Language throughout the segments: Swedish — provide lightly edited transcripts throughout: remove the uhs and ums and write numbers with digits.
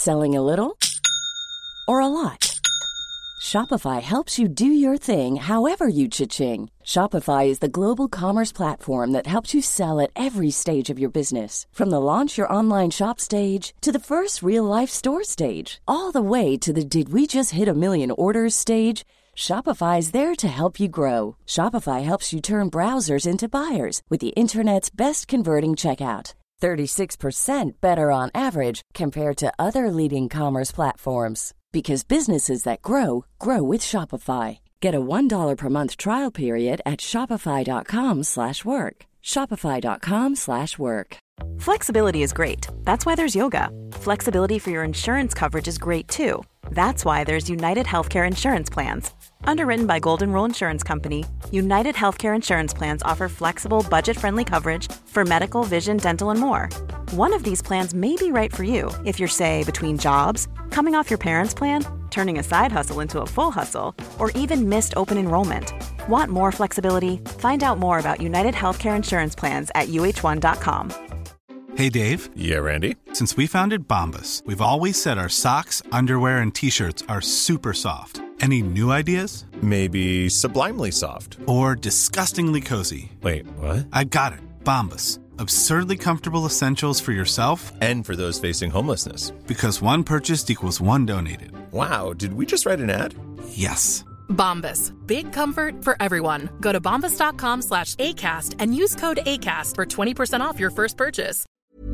Selling a little or a lot? Shopify helps you do your thing however you cha-ching. Shopify is the global commerce platform that helps you sell at every stage of your business. From the launch your online shop stage to the first real-life store stage, all the way to the did we just hit a million orders stage. Shopify is there to help you grow. Shopify helps you turn browsers into buyers with the internet's best converting checkout. 36% better on average compared to other leading commerce platforms. Because businesses that grow, grow with Shopify. Get a $1 per month trial period at shopify.com/work. Shopify.com/work. Flexibility is great. That's why there's yoga. Flexibility for your insurance coverage is great too. That's why there's United Healthcare Insurance Plans. Underwritten by Golden Rule Insurance Company, United Healthcare Insurance Plans offer flexible, budget-friendly coverage for medical, vision, dental, and more. One of these plans may be right for you if you're, say, between jobs, coming off your parents' plan, turning a side hustle into a full hustle, or even missed open enrollment. Want more flexibility? Find out more about United Healthcare Insurance Plans at uh1.com. Hey, Dave. Yeah, Randy. Since we founded Bombas, we've always said our socks, underwear, and T-shirts are super soft. Any new ideas? Maybe sublimely soft. Or disgustingly cozy. Wait, what? I got it. Bombas. Absurdly comfortable essentials for yourself And for those facing homelessness. Because one purchased equals one donated. Wow, did we just write an ad? Yes. Bombas. Big comfort for everyone. Go to bombas.com/ACAST and use code ACAST for 20% off your first purchase.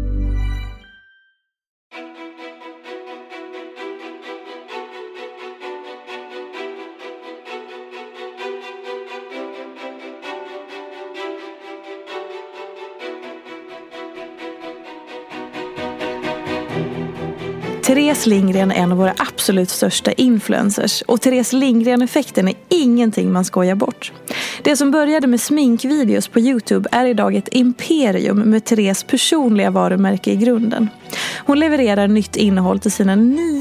Therese Lindgren är en av våra absolut största influencers och Therese Lindgren-effekten är ingenting man skojar bort. Det som började med sminkvideos på YouTube är idag ett imperium med Therese personliga varumärke i grunden. Hon levererar nytt innehåll till sina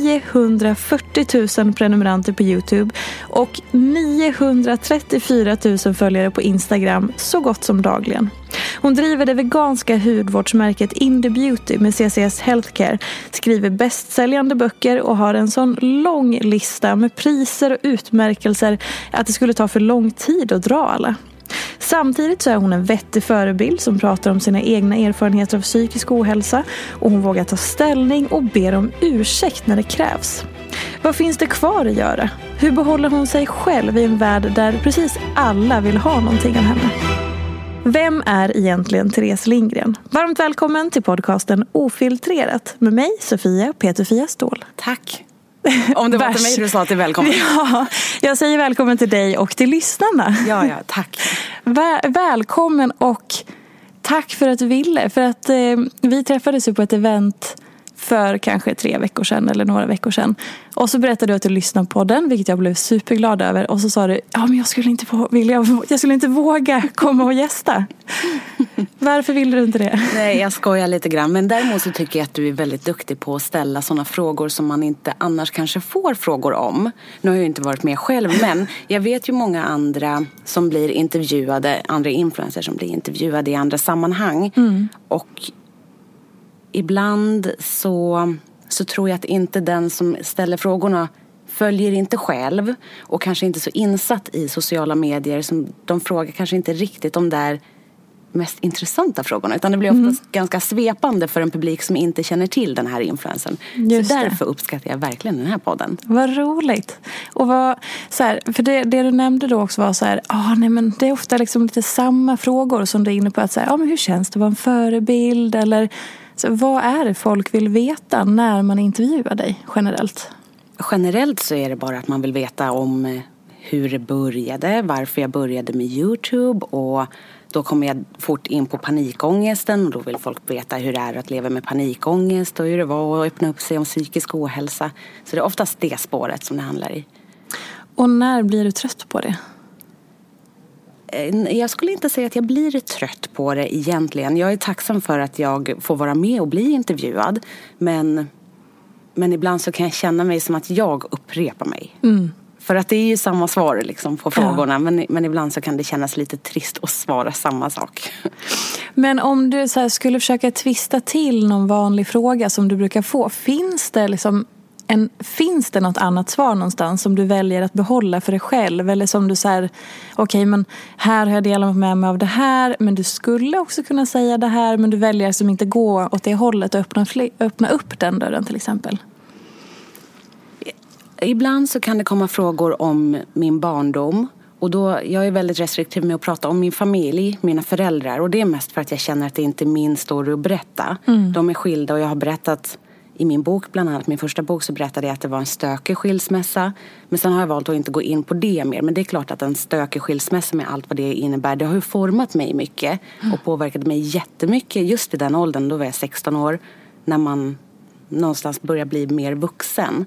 940 000 prenumeranter på YouTube och 934 000 följare på Instagram så gott som dagligen. Hon driver det veganska hudvårdsmärket Indie Beauty med CCS Healthcare, skriver bästsäljande böcker och har en sån lång lista med priser och utmärkelser att det skulle ta för lång tid att dra alla. Samtidigt så är hon en vettig förebild som pratar om sina egna erfarenheter av psykisk ohälsa och hon vågar ta ställning och ber om ursäkt när det krävs. Vad finns det kvar att göra? Hur behåller hon sig själv i en värld där precis alla vill ha någonting av henne? Vem är egentligen Therese Lindgren? Varmt välkommen till podcasten Ofiltrerat med mig, Sofia Peterfia Ståhl. Tack. Om det var till mig du sa att det är välkommen. Ja, jag säger välkommen till dig och till lyssnarna. Ja, tack. Välkommen och tack för att du ville. För att vi träffades ju på ett event för kanske 3 veckor sedan eller några veckor sedan. Och så berättade du att du lyssnade på den, vilket jag blev superglad över. Och så sa du, ja men jag skulle inte våga komma och gästa. Varför ville du inte det? Nej, jag skojar lite grann. Men däremot så tycker jag att du är väldigt duktig på att ställa sådana frågor som man inte annars kanske får frågor om. Nu har jag ju inte varit med själv, men jag vet ju många andra som blir intervjuade, andra influencers som blir intervjuade i andra sammanhang. Och ibland så tror jag att inte den som ställer frågorna följer inte själv och kanske inte så insatt i sociala medier som de frågar kanske inte riktigt om där mest intressanta frågorna, utan det blir oftast ganska svepande för en publik som inte känner till den här influensen. Så därför uppskattar jag verkligen den här podden. Vad roligt. Och så här, för det du nämnde då också var så här, nej men det är ofta liksom lite samma frågor som du är inne på att säga, men hur känns det att vara en förebild eller så, vad är det folk vill veta när man intervjuar dig generellt? Generellt så är det bara att man vill veta om hur det började, varför jag började med YouTube, och då kommer jag fort in på panikångesten och då vill folk veta hur det är att leva med panikångest och hur det var att öppna upp sig om psykisk ohälsa. Så det är oftast det spåret som det handlar i. Och när blir du trött på det? Jag skulle inte säga att jag blir trött på det egentligen. Jag är tacksam för att jag får vara med och bli intervjuad. Men ibland så kan jag känna mig som att jag upprepar mig. För att det är ju samma svar liksom på frågorna. Men ibland så kan det kännas lite trist att svara samma sak. Men om du så här skulle försöka twista till någon vanlig fråga som du brukar få. Finns det något annat svar någonstans som du väljer att behålla för dig själv? Eller som du säger, okej, men här har jag delat med mig av det här. Men du skulle också kunna säga det här. Men du väljer som inte gå åt det hållet och öppna upp den dörren till exempel. Ibland så kan det komma frågor om min barndom. Och då, jag är väldigt restriktiv med att prata om min familj, mina föräldrar. Och det är mest för att jag känner att det inte är min story att berätta. De är skilda och jag har berättat i min bok, bland annat min första bok, så berättade jag att det var en stökig skilsmässa. Men sen har jag valt att inte gå in på det mer. Men det är klart att en stökig skilsmässa med allt vad det innebär, det har ju format mig mycket. Och påverkat mig jättemycket just vid den åldern, då var jag 16 år. När man någonstans börjar bli mer vuxen.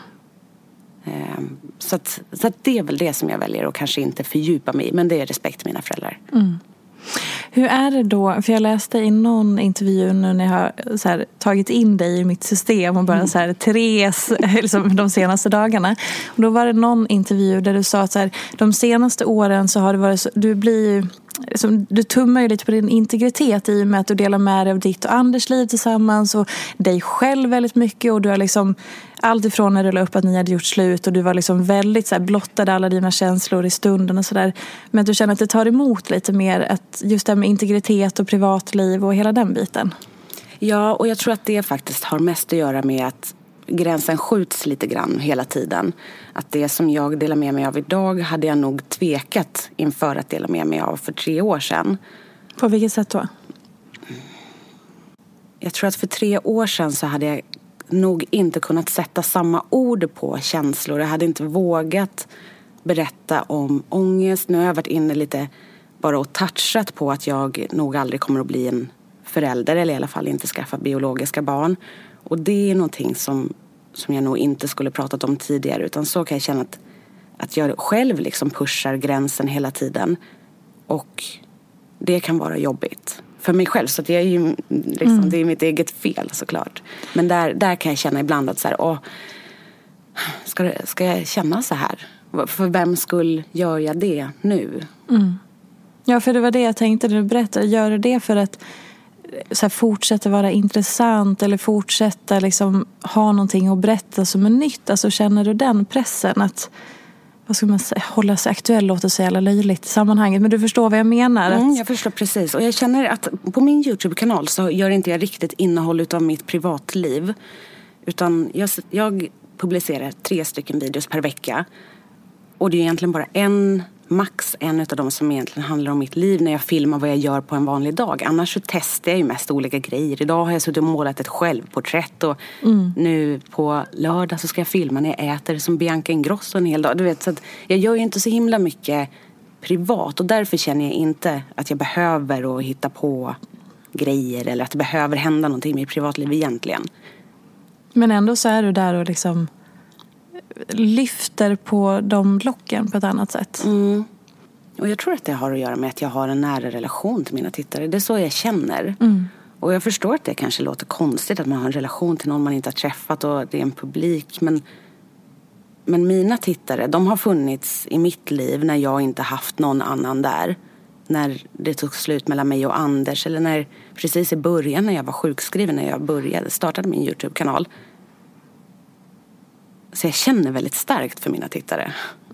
Så att det är väl det som jag väljer och kanske inte fördjupa mig i. Men det är respekt till mina föräldrar. Hur är det då? För jag läste i någon intervju nu när jag har så här, tagit in dig i mitt system och bara så här, Therese liksom, de senaste dagarna. Och då var det någon intervju där du sa att så här, de senaste åren så har det varit så, du tummar ju lite på din integritet i och med att du delar med dig av ditt och Anders liv tillsammans och dig själv väldigt mycket, och du har liksom allt ifrån när du la upp att ni hade gjort slut och du var liksom väldigt så här, blottade alla dina känslor i stunden och sådär, men att du känner att det tar emot lite mer att just det här med integritet och privatliv och hela den biten. Ja, och jag tror att det faktiskt har mest att göra med att gränsen skjuts lite grann hela tiden. Att det som jag delar med mig av idag hade jag nog tvekat inför att dela med mig av för 3 år sedan. På vilket sätt då? Jag tror att för 3 år sedan så hade jag nog inte kunnat sätta samma ord på känslor. Jag hade inte vågat berätta om ångest. Nu har jag varit inne lite bara och touchat på att jag nog aldrig kommer att bli en förälder, eller i alla fall inte skaffa biologiska barn. Och det är någonting som jag nog inte skulle pratat om tidigare, utan så kan jag känna att jag själv liksom pushar gränsen hela tiden, och det kan vara jobbigt för mig själv, så att jag är ju liksom, det är mitt eget fel såklart. Men där kan jag känna ibland att så här, ska jag känna så här? För vem skull gör jag det nu? Ja, för det var det jag tänkte när du berättade. Gör det för att så här, fortsätta vara intressant eller fortsätta liksom ha någonting att berätta som är nytt? Alltså känner du den pressen att, vad ska man säga, hålla sig aktuell, låter sig alla löjligt i sammanhanget, men du förstår vad jag menar? Jag förstår precis, och jag känner att på min YouTube-kanal så gör inte jag riktigt innehåll utav mitt privatliv, utan jag publicerar 3 stycken videos per vecka, och det är egentligen bara max en av dem som egentligen handlar om mitt liv när jag filmar vad jag gör på en vanlig dag. Annars så testar jag ju mest olika grejer. Idag har jag suttit och målat ett självporträtt, och nu på lördag så ska jag filma när jag äter som Bianca Ingrosso en hel dag. Du vet, så att jag gör ju inte så himla mycket privat, och därför känner jag inte att jag behöver att hitta på grejer eller att det behöver hända någonting i mitt privatliv egentligen. Men ändå så är du där och liksom lyfter på de locken på ett annat sätt. Och jag tror att det har att göra med att jag har en nära relation till mina tittare. Det är så jag känner. Och jag förstår att det kanske låter konstigt att man har en relation till någon man inte har träffat och det är en publik. Men mina tittare, de har funnits i mitt liv när jag inte haft någon annan där. När det tog slut mellan mig och Anders, eller när precis i början när jag var sjukskriven, när jag startade min YouTube-kanal. Så jag känner väldigt starkt för mina tittare.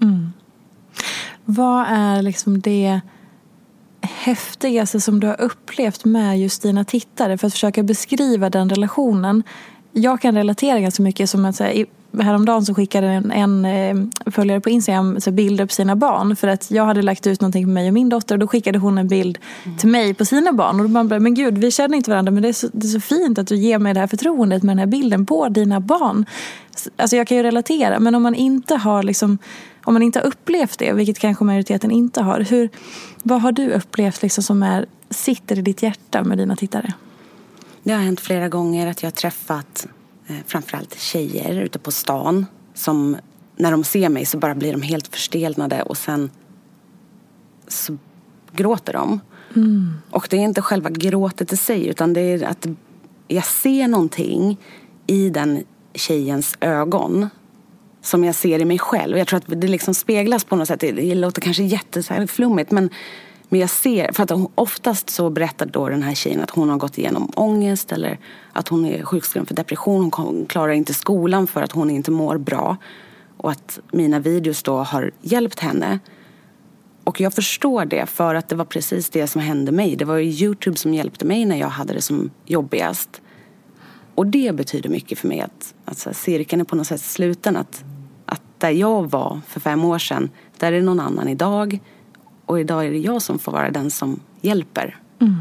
Vad är liksom det häftigaste som du har upplevt med just dina tittare, för att försöka beskriva den relationen? Jag kan relatera ganska mycket, som att säga, häromdagen så skickade en följare på Instagram så bilder på sina barn, för att jag hade lagt ut någonting på mig och min dotter, och då skickade hon en bild till mig på sina barn, och då bara, men gud, vi känner inte varandra, men det är så fint att du ger mig det här förtroendet med den här bilden på dina barn. Alltså jag kan ju relatera, men om man inte har liksom, om man inte har upplevt det, vilket kanske majoriteten inte har, vad har du upplevt liksom som sitter i ditt hjärta med dina tittare? Det har hänt flera gånger att jag har träffat framförallt tjejer ute på stan som när de ser mig så bara blir de helt förstelnade, och sen så gråter de. Och det är inte själva gråtet i sig, utan det är att jag ser någonting i den tjejens ögon som jag ser i mig själv. Jag tror att det liksom speglas på något sätt. Det låter kanske jätteflummigt, men jag ser, för att oftast så berättar då den här tjejen att hon har gått igenom ångest eller att hon är sjukskriven för depression. Hon klarar inte skolan för att hon inte mår bra. Och att mina videos då har hjälpt henne. Och jag förstår det, för att det var precis det som hände mig. Det var ju YouTube som hjälpte mig när jag hade det som jobbigast. Och det betyder mycket för mig att så här, cirkeln är på något sätt sluten. Att där jag var för 5 år sedan, där är någon annan idag. Och idag är det jag som får vara den som hjälper.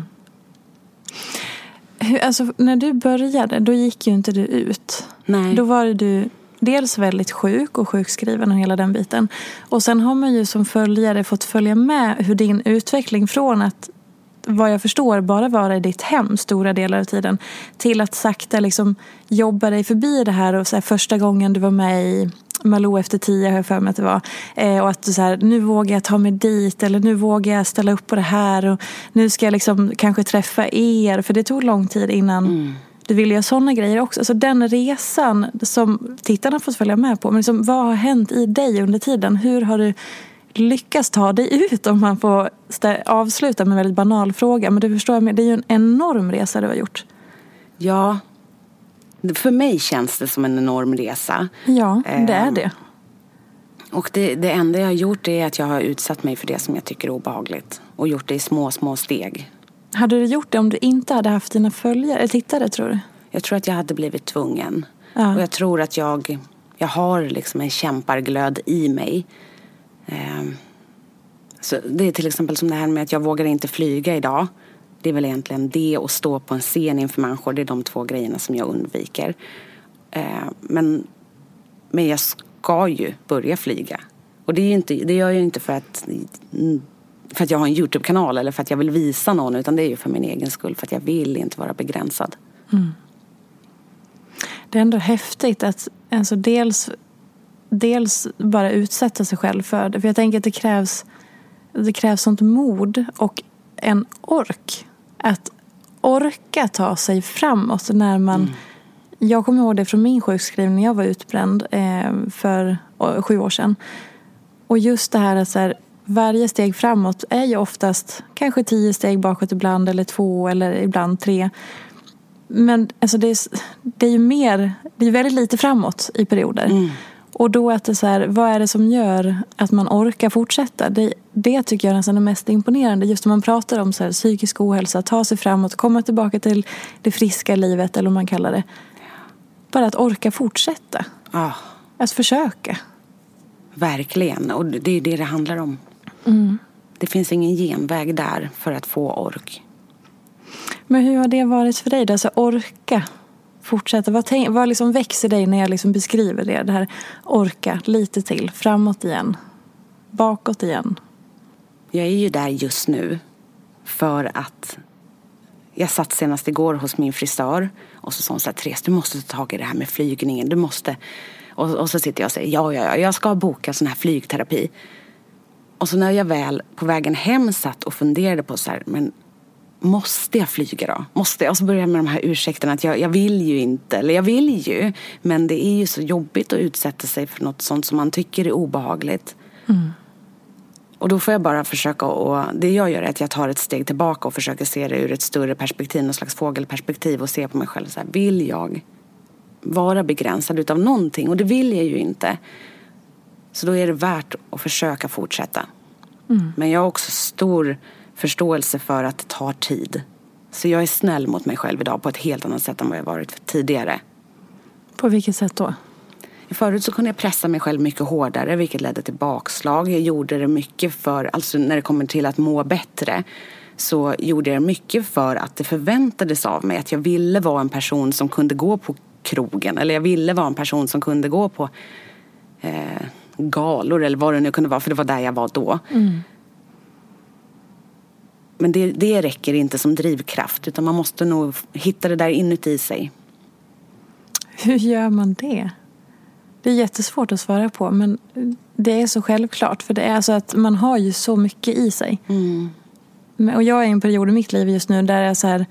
Alltså, när du började, då gick ju inte du ut. Nej. Då var du dels väldigt sjuk och sjukskriven och hela den biten. Och sen har man ju som följare fått följa med hur din utveckling från att, vad jag förstår, bara vara i ditt hem stora delar av tiden, till att sakta liksom jobba dig förbi det här. Och så här, första gången du var med i Malou efter 10, har jag för mig att det var. Och att du så här, nu vågar jag ta mig dit, eller nu vågar jag ställa upp på det här. Och nu ska jag liksom kanske träffa er. För det tog lång tid innan du ville göra sådana grejer också. Så den resan som tittarna fått följa med på. Men liksom, vad har hänt i dig under tiden? Hur har du lyckats ta dig ut, om man får avsluta med en väldigt banal fråga? Men du förstår, det är ju en enorm resa du har gjort. Ja, för mig känns det som en enorm resa. Ja, det är det. Och det enda jag har gjort är att jag har utsatt mig för det som jag tycker är obehagligt. Och gjort det i små steg. Hade du gjort det om du inte hade haft dina följare eller tittare, tror du? Jag tror att jag hade blivit tvungen. Ja. Och jag tror att jag har liksom en kämparglöd i mig. Så det är till exempel som det här med att jag vågar inte flyga idag. Det är väl egentligen det, och stå på en scen inför människor. Det är de 2 grejerna som jag undviker. Men jag ska ju börja flyga. Och det gör jag ju inte för att jag har en YouTube-kanal eller för att jag vill visa någon, utan det är ju för min egen skull, för att jag vill inte vara begränsad. Det är ändå häftigt att alltså dels bara utsätta sig själv för det. För jag tänker att det krävs sånt mod och en ork. Att orka ta sig framåt när man... Jag kommer ihåg det från min sjukskrivning när jag var utbränd för 7 år sedan. Och just det här att så här, varje steg framåt är ju oftast kanske 10 steg bakåt ibland, eller 2 eller ibland 3. Men alltså det är ju mer, det är väldigt lite framåt i perioder. Och då att det så här, vad är det som gör att man orkar fortsätta? Det tycker jag är nästan det mest imponerande. Just när man pratar om så här, psykisk ohälsa, ta sig framåt, komma tillbaka till det friska livet, eller vad man kallar det. Bara att orka fortsätta. Att försöka. Verkligen, och det är det handlar om. Det finns ingen genväg där för att få ork. Men hur har det varit för dig? Alltså orka fortsätta. Vad liksom växer dig när jag liksom beskriver det? Det här orka lite till. Framåt igen. Bakåt igen. Jag är ju där just nu för att jag satt senast igår hos min frisör. Och så sa hon så här: Therese, du måste ta tag i det här med flygningen. Du måste... Och så sitter jag och säger ja, jag ska boka sån här flygterapi. Och så när jag väl på vägen hem satt och funderade på så här, men måste jag flyga då? Måste jag? Och så började jag med de här ursäkterna att jag vill ju inte, eller jag vill ju, men det är ju så jobbigt att utsätta sig för något sånt som man tycker är obehagligt. Och då får jag bara försöka, och det jag gör är att jag tar ett steg tillbaka och försöker se det ur ett större perspektiv, någon slags fågelperspektiv, och se på mig själv så här, vill jag vara begränsad utav någonting? Och det vill jag ju inte. Så då är det värt att försöka fortsätta. Men jag har också stor förståelse för att det tar tid. Så jag är snäll mot mig själv idag på ett helt annat sätt än vad jag varit tidigare. På vilket sätt då? Förut så kunde jag pressa mig själv mycket hårdare, vilket ledde till bakslag. Jag gjorde det mycket för, alltså när det kommer till att må bättre, så gjorde jag mycket för att det förväntades av mig att jag ville vara en person som kunde gå på krogen, eller jag ville vara en person som kunde gå på galor eller vad det nu kunde vara, för det var där jag var då. Men det räcker inte som drivkraft, utan man måste nog hitta det där inuti sig. Hur gör man det? Det är jättesvårt att svara på, men det är så självklart, för det är så att man har ju så mycket i sig. Och jag är i en period i mitt liv just nu där jag så här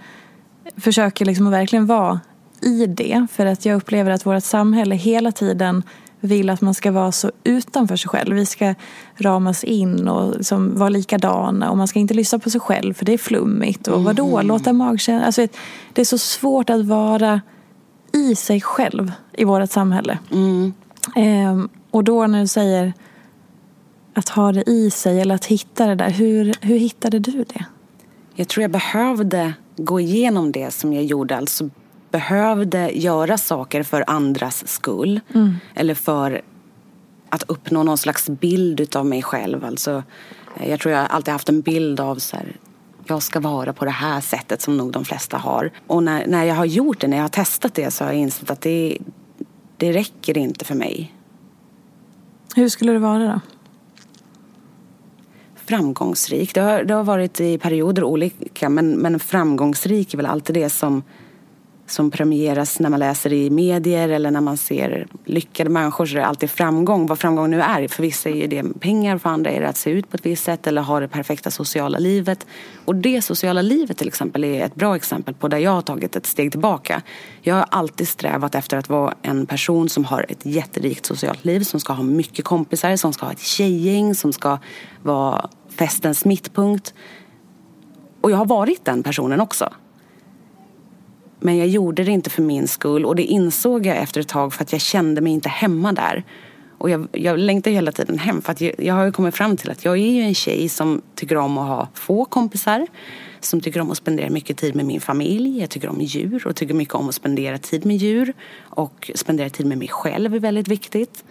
försöker liksom att verkligen vara i det, för att jag upplever att vårt samhälle hela tiden vill att man ska vara så utanför sig själv. Vi ska ramas in och liksom vara likadana. Och man ska inte lyssna på sig själv för det är flummigt. Och vadå, låta magkänslan. Alltså, det är så svårt att vara i sig själv i vårt samhälle. Och då när du säger att ha det i sig eller att hitta det där. Hur hittade du det? Jag tror jag behövde gå igenom det som jag gjorde. Alltså behövde göra saker för andras skull. Eller för att uppnå någon slags bild av mig själv. Alltså, jag tror jag alltid haft en bild av så här, jag ska vara på det här sättet som nog de flesta har. Och när jag har gjort det, när jag har testat det, så har jag insett att det räcker inte för mig. Hur skulle det vara då? Framgångsrik. Det har varit i perioder olika, men framgångsrik är väl alltid det som premieras när man läser i medier eller när man ser lyckade människor, så är det alltid framgång. Vad framgång nu är. För vissa är det pengar, för andra är det att se ut på ett visst sätt eller ha det perfekta sociala livet. Och det sociala livet till exempel är ett bra exempel på där jag har tagit ett steg tillbaka. Jag har alltid strävat efter att vara en person som har ett jätterikt socialt liv, som ska ha mycket kompisar, som ska ha ett tjejgäng, som ska vara festens mittpunkt. Och jag har varit den personen också. Men jag gjorde det inte för min skull. Och det insåg jag efter ett tag för att jag kände mig inte hemma där. Och jag längtar hela tiden hem. För att jag har ju kommit fram till att jag är ju en tjej som tycker om att ha få kompisar. Som tycker om att spendera mycket tid med min familj. Jag tycker om djur och tycker mycket om att spendera tid med djur. Och spendera tid med mig själv är väldigt viktigt.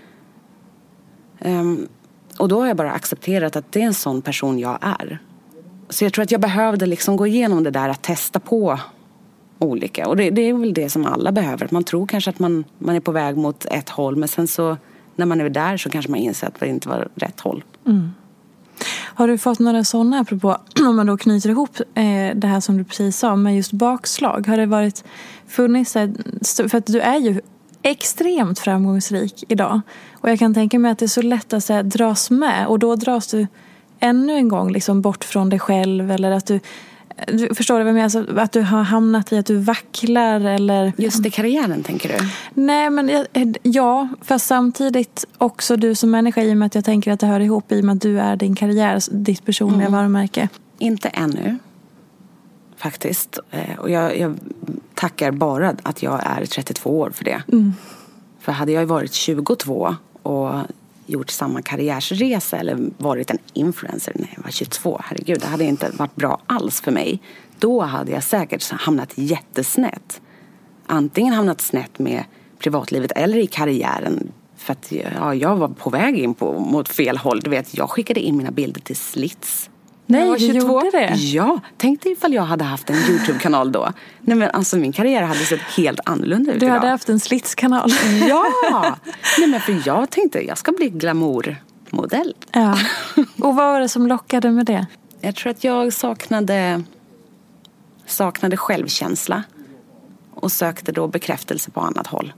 Och då har jag bara accepterat att det är en sån person jag är. Så jag tror att jag behövde liksom gå igenom det där att testa på olika. Och det är väl det som alla behöver. Man tror kanske att man är på väg mot ett håll, men sen så när man är där så kanske man inser att det inte var rätt håll. Har du fått några sådana, apropå om man då knyter ihop det här som du precis sa med just bakslag? Har det funnits, för att du är ju extremt framgångsrik idag. Och jag kan tänka mig att det är så lätt att dras med. Och då dras du ännu en gång liksom bort från dig själv. Eller att du förstår du vad jag menar? Alltså, att du har hamnat i att du vacklar eller... Just i karriären, tänker du? Nej, men ja. Fast samtidigt också du som människa, i och med att jag tänker att det hör ihop i och med att du är din karriär, ditt personliga varumärke. Inte ännu. Faktiskt. Och jag tackar bara att jag är 32 år för det. För hade jag varit 22 och gjort samma karriärsresa eller varit en influencer när jag var 22, herregud, det hade inte varit bra alls för mig. Då hade jag säkert hamnat jättesnett. Antingen hamnat snett med privatlivet eller i karriären. För att jag var på väg in mot fel håll. Du vet, jag skickade in mina bilder till Slits. Nej, du gjorde det? Ja, tänk dig ifall jag hade haft en YouTube-kanal då. Nej, men alltså min karriär hade sett helt annorlunda ut idag. Du hade idag. haft en Slits-kanal. Ja, nej, men för jag tänkte jag ska bli glamourmodell. Ja. Och vad var det som lockade med det? Jag tror att jag saknade självkänsla. Och sökte då bekräftelse på annat håll.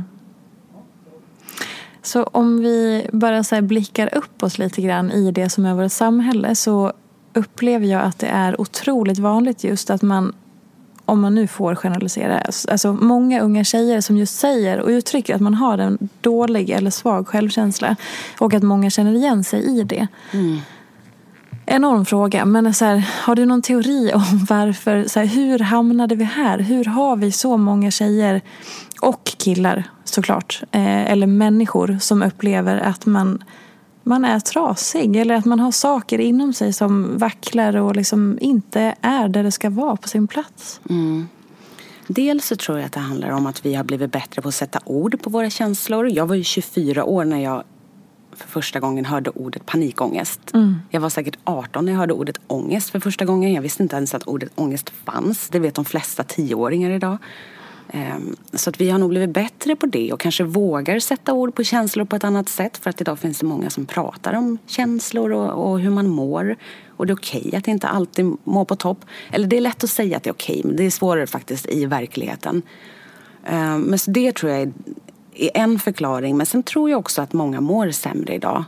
Så om vi bara så här blickar upp oss lite grann i det som är vårt samhälle, så upplever jag att det är otroligt vanligt just att man, om man nu får generalisera, alltså många unga tjejer som just säger och uttrycker att man har en dålig eller svag självkänsla och att många känner igen sig i det. Enorm fråga, men så här, har du någon teori om varför, så här, hur hamnade vi här? Hur har vi så många tjejer och killar såklart, eller människor som upplever att man är trasig eller att man har saker inom sig som vacklar och liksom inte är där det ska vara på sin plats? Dels så tror jag att det handlar om att vi har blivit bättre på att sätta ord på våra känslor. Jag var ju 24 år när jag för första gången hörde ordet panikångest. Jag var säkert 18 när jag hörde ordet ångest för första gången. Jag visste inte ens att ordet ångest fanns. Det vet de flesta 10-åringar idag. Så att vi har nog blivit bättre på det och kanske vågar sätta ord på känslor på ett annat sätt. För att idag finns det många som pratar om känslor och hur man mår. Och det är okej att inte alltid må på topp. Eller det är lätt att säga att det är okej, men det är svårare faktiskt i verkligheten. Men så det tror jag är en förklaring. Men sen tror jag också att många mår sämre idag.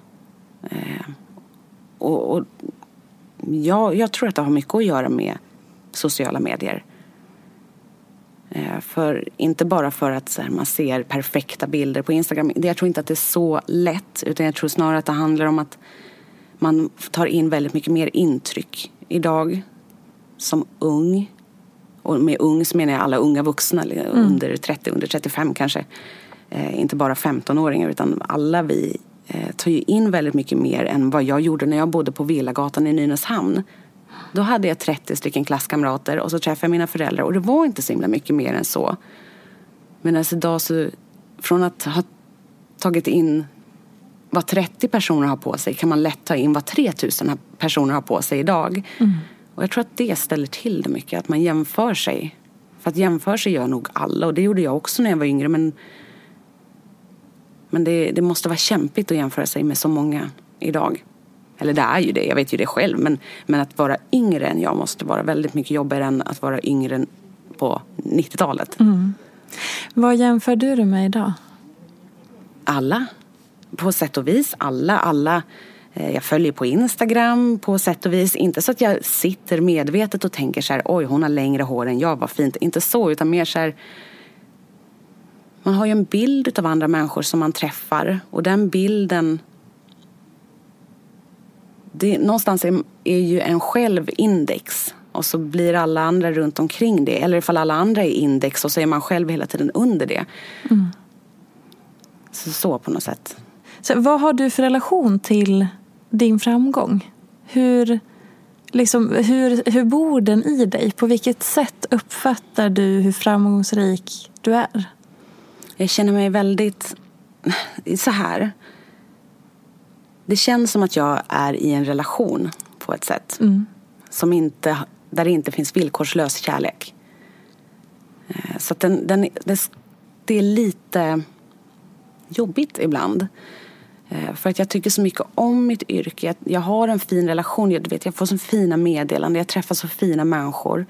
Och jag tror att det har mycket att göra med sociala medier. Inte bara för att så här, man ser perfekta bilder på Instagram. Jag tror inte att det är så lätt, utan jag tror snarare att det handlar om att man tar in väldigt mycket mer intryck idag som ung. Och med ung så menar jag alla unga vuxna, under 30, under 35 kanske. Inte bara 15-åringar, utan alla vi tar ju in väldigt mycket mer än vad jag gjorde när jag bodde på Villagatan i Nynäshamn. Då hade jag 30 stycken klasskamrater och så träffade jag mina föräldrar. Och det var inte så himla mycket mer än så. Men alltså idag så, från att ha tagit in vad 30 personer har på sig, kan man lätt ta in vad 3000 personer har på sig idag. Och jag tror att det ställer till det mycket, att man jämför sig. För att jämföra sig gör nog alla, och det gjorde jag också när jag var yngre. Men det måste vara kämpigt att jämföra sig med så många idag. Eller det är ju det, jag vet ju det själv. Men att vara yngre än jag måste vara väldigt mycket jobbigare än att vara yngre på 90-talet. Vad jämför du med idag? Alla. På sätt och vis. Alla. Jag följer på Instagram på sätt och vis. Inte så att jag sitter medvetet och tänker så här: oj, hon har längre hår än jag, vad fint. Inte så, utan mer så här: man har ju en bild av andra människor som man träffar. Och den bilden, någonstans är ju en själv index. Och så blir alla andra runt omkring det. Eller ifall alla andra är index, och så är man själv hela tiden under det. Så på något sätt. Så vad har du för relation till din framgång? Hur bor den i dig? På vilket sätt uppfattar du hur framgångsrik du är? Jag känner mig väldigt så här. Det känns som att jag är i en relation på ett sätt. Där det inte finns villkorslös kärlek. Så att det är lite jobbigt ibland. För att jag tycker så mycket om mitt yrke. Jag har en fin relation. Jag får så fina meddelanden. Jag träffar så fina människor.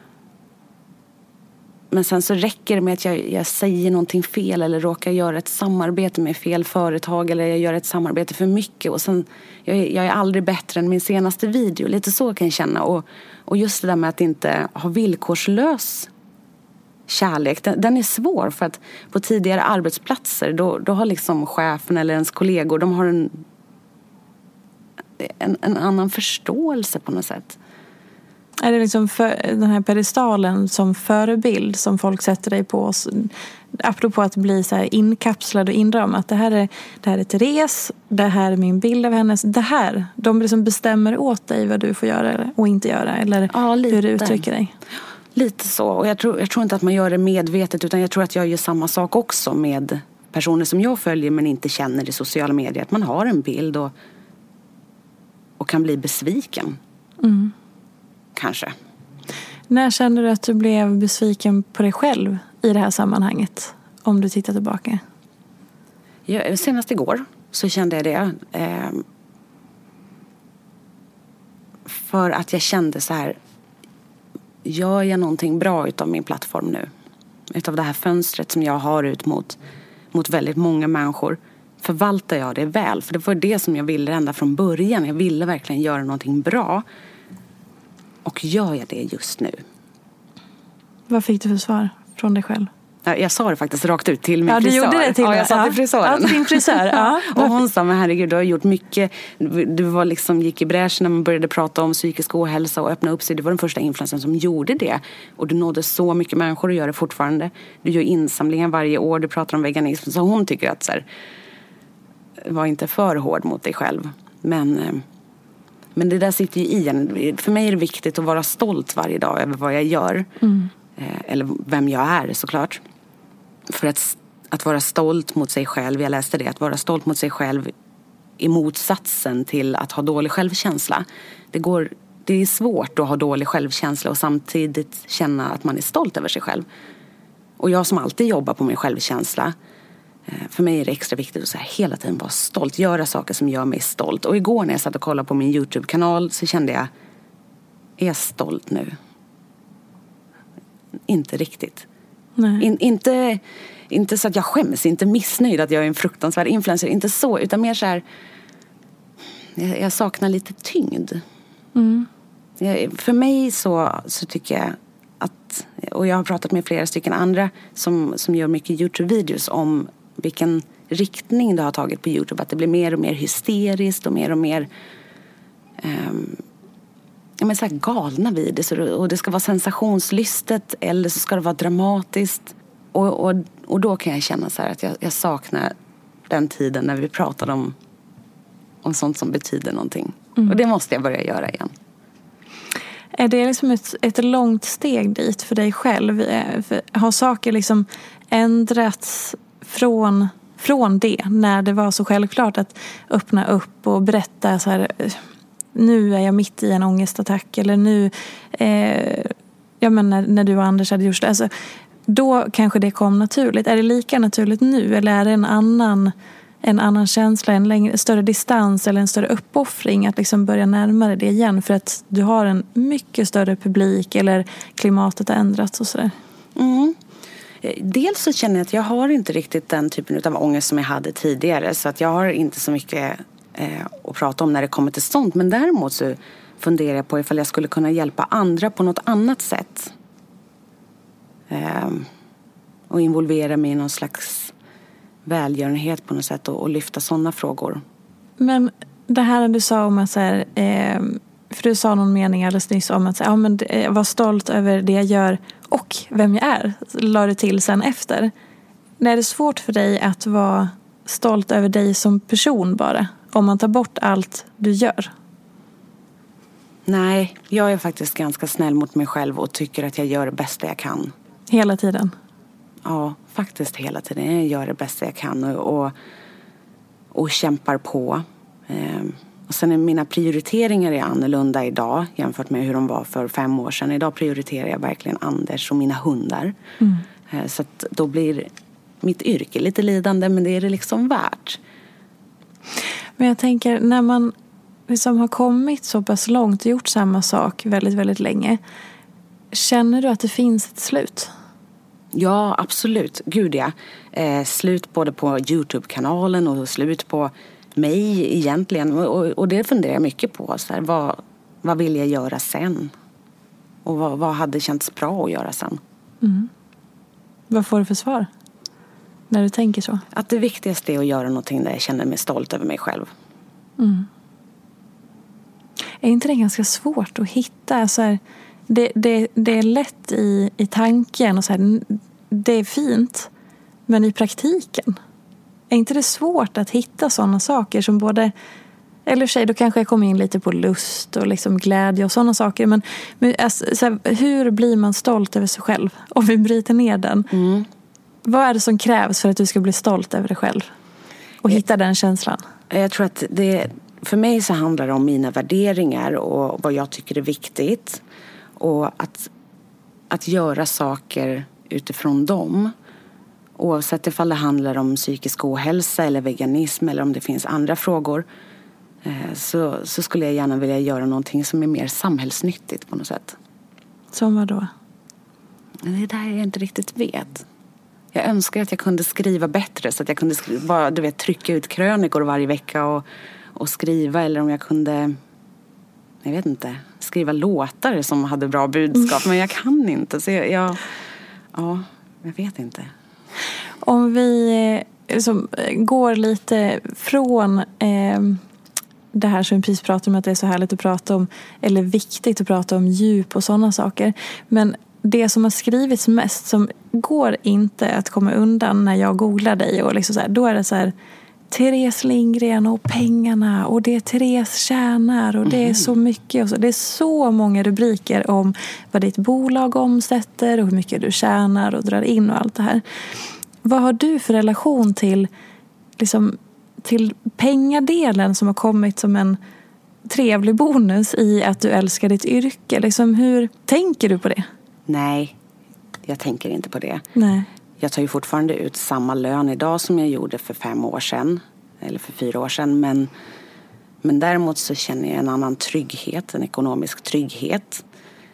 Men sen så räcker det med att jag säger någonting fel. Eller råkar göra ett samarbete med fel företag. Eller jag gör ett samarbete för mycket. Och sen, jag är aldrig bättre än min senaste video. Lite så kan jag känna. Och just det där med att inte ha villkorslös kärlek, den är svår. För att på tidigare arbetsplatser då har liksom chefen eller ens kollegor, de har en annan förståelse på något sätt. Är det liksom den här pedestalen som förebild som folk sätter dig på, apropå att bli så här inkapslad och inramat? Det här är Therese, det här är min bild av hennes, det här, de liksom bestämmer åt dig vad du får göra och inte göra, eller hur du uttrycker dig. Lite så, och jag tror inte att man gör det medvetet, utan jag tror att jag gör samma sak också med personer som jag följer men inte känner i sociala medier. Att man har en bild och kan bli besviken. Kanske. När kände du att du blev besviken på dig själv i det här sammanhanget? Om du tittar tillbaka. Senast igår så kände jag det. För att jag kände så här: gör jag någonting bra utav min plattform nu? Utav det här fönstret som jag har ut mot väldigt många människor. Förvaltar jag det väl? För det var det som jag ville ända från början. Jag ville verkligen göra någonting bra. Och gör jag det just nu? Vad fick du för svar från dig själv? Jag sa det faktiskt rakt ut till min frisör. Ja, du gjorde det till mig. Ja, jag sa till frisören. Ja, din frisör. Ja. Och hon sa: men herregud, du har gjort mycket. Du var liksom, gick i bräschen när man började prata om psykisk ohälsa och öppna upp sig. Du var den första influencern som gjorde det. Och du nådde så mycket människor och gör det fortfarande. Du gör insamlingar varje år. Du pratar om veganism. Så hon tycker att så här, var inte för hård mot dig själv. Men det där sitter ju i en. För mig är det viktigt att vara stolt varje dag över vad jag gör. Eller vem jag är, såklart. För att vara stolt mot sig själv, jag läste det, att vara stolt mot sig själv i motsatsen till att ha dålig självkänsla. Det är svårt att ha dålig självkänsla och samtidigt känna att man är stolt över sig själv. Och jag som alltid jobbar på min självkänsla, för mig är det extra viktigt att så här, hela tiden vara stolt, göra saker som gör mig stolt. Och igår när jag satt och kollade på min YouTube-kanal så kände jag: är jag stolt nu? Inte riktigt. Nej. Inte så att jag skäms, inte missnöjd att jag är en fruktansvärd influencer, inte så, utan mer så här: jag saknar lite tyngd. För mig så tycker jag och jag har pratat med flera stycken andra som gör mycket YouTube-videos om vilken riktning det har tagit på YouTube. Att det blir mer och mer hysteriskt och mer så här galna videos. Och det ska vara sensationslystet eller så ska det vara dramatiskt. Och då kan jag känna så här att jag saknar den tiden när vi pratade om sånt som betyder någonting. Och det måste jag börja göra igen. Är det liksom ett långt steg dit för dig själv? Har saker liksom ändrats från det när det var så självklart att öppna upp och berätta så här, nu är jag mitt i en ångestattack eller nu när du och Anders hade gjort det, alltså, då kanske det kom naturligt. Är det lika naturligt nu eller är det en annan känsla, en större distans eller en större uppoffring att liksom börja närmare det igen för att du har en mycket större publik eller klimatet har ändrats och sådär? Dels så känner jag att jag har inte riktigt den typen av ångest som jag hade tidigare, så att jag har inte så mycket att prata om när det kommer till sånt. Men däremot så funderar jag på ifall jag skulle kunna hjälpa andra på något annat sätt. Och involvera mig i någon slags välgörenhet på något sätt och lyfta sådana frågor. Men det här du sa om att så här, för du sa någon mening alldeles nyss om att jag var stolt över det jag gör och vem jag är, la du till sen efter. Är det svårt för dig att vara stolt över dig som person bara, om man tar bort allt du gör? Nej, jag är faktiskt ganska snäll mot mig själv och tycker att jag gör det bästa jag kan. Hela tiden? Ja, faktiskt hela tiden. Jag gör det bästa jag kan och kämpar på. Och sen är mina prioriteringar är annorlunda idag jämfört med hur de var för 5 år sedan. Idag prioriterar jag verkligen Anders och mina hundar. Så att då blir mitt yrke lite lidande, men det är det liksom värt. Men jag tänker, när man liksom har kommit så pass långt och gjort samma sak väldigt, väldigt länge, känner du att det finns ett slut? Ja, absolut. Gud ja. Slut både på YouTube-kanalen och slut på mig egentligen. Och det funderar jag mycket på. Så här, vad vill jag göra sen? Och vad hade känts bra att göra sen? Vad får du för svar när du tänker så? Att det viktigaste är att göra någonting där jag känner mig stolt över mig själv. Är inte det ganska svårt att hitta så här, det är lätt i tanken och så här, det är fint, men i praktiken är inte det svårt att hitta sådana saker som både, eller för sig då kanske jag kommer in lite på lust och liksom glädje och sådana saker, men alltså, så här, hur blir man stolt över sig själv om vi bryter ner den? Vad är det som krävs för att du ska bli stolt över dig själv och hitta den känslan? Jag tror att för mig så handlar det om mina värderingar och vad jag tycker är viktigt. Och att göra saker utifrån dem. Oavsett ifall det handlar om psykisk ohälsa eller veganism eller om det finns andra frågor. Så skulle jag gärna vilja göra någonting som är mer samhällsnyttigt på något sätt. Som vad då? Det är där jag inte riktigt vet. Jag önskar att jag kunde skriva bättre så att jag kunde bara, trycka ut krönikor varje vecka och skriva, eller om jag kunde, jag vet inte, skriva låtar som hade bra budskap, men jag kan inte, så jag vet inte. Om vi liksom går lite från det här som vi precis pratade om, att det är så härligt att prata om, eller viktigt att prata om djup och sådana saker, men det som har skrivits mest, som går inte att komma undan när jag googlar dig och liksom så här, då är det så här, Therese Lindgren och pengarna och det är Therese tjänar och det är så mycket och så. Det är så många rubriker om vad ditt bolag omsätter och hur mycket du tjänar och drar in och allt det här. Vad har du för relation till pengadelen som har kommit som en trevlig bonus i att du älskar ditt yrke? Liksom, hur tänker du på det? Nej, jag tänker inte på det. Nej. Jag tar ju fortfarande ut samma lön idag som jag gjorde för 5 år sedan. Eller för 4 år sedan. Men däremot så känner jag en annan trygghet. En ekonomisk trygghet.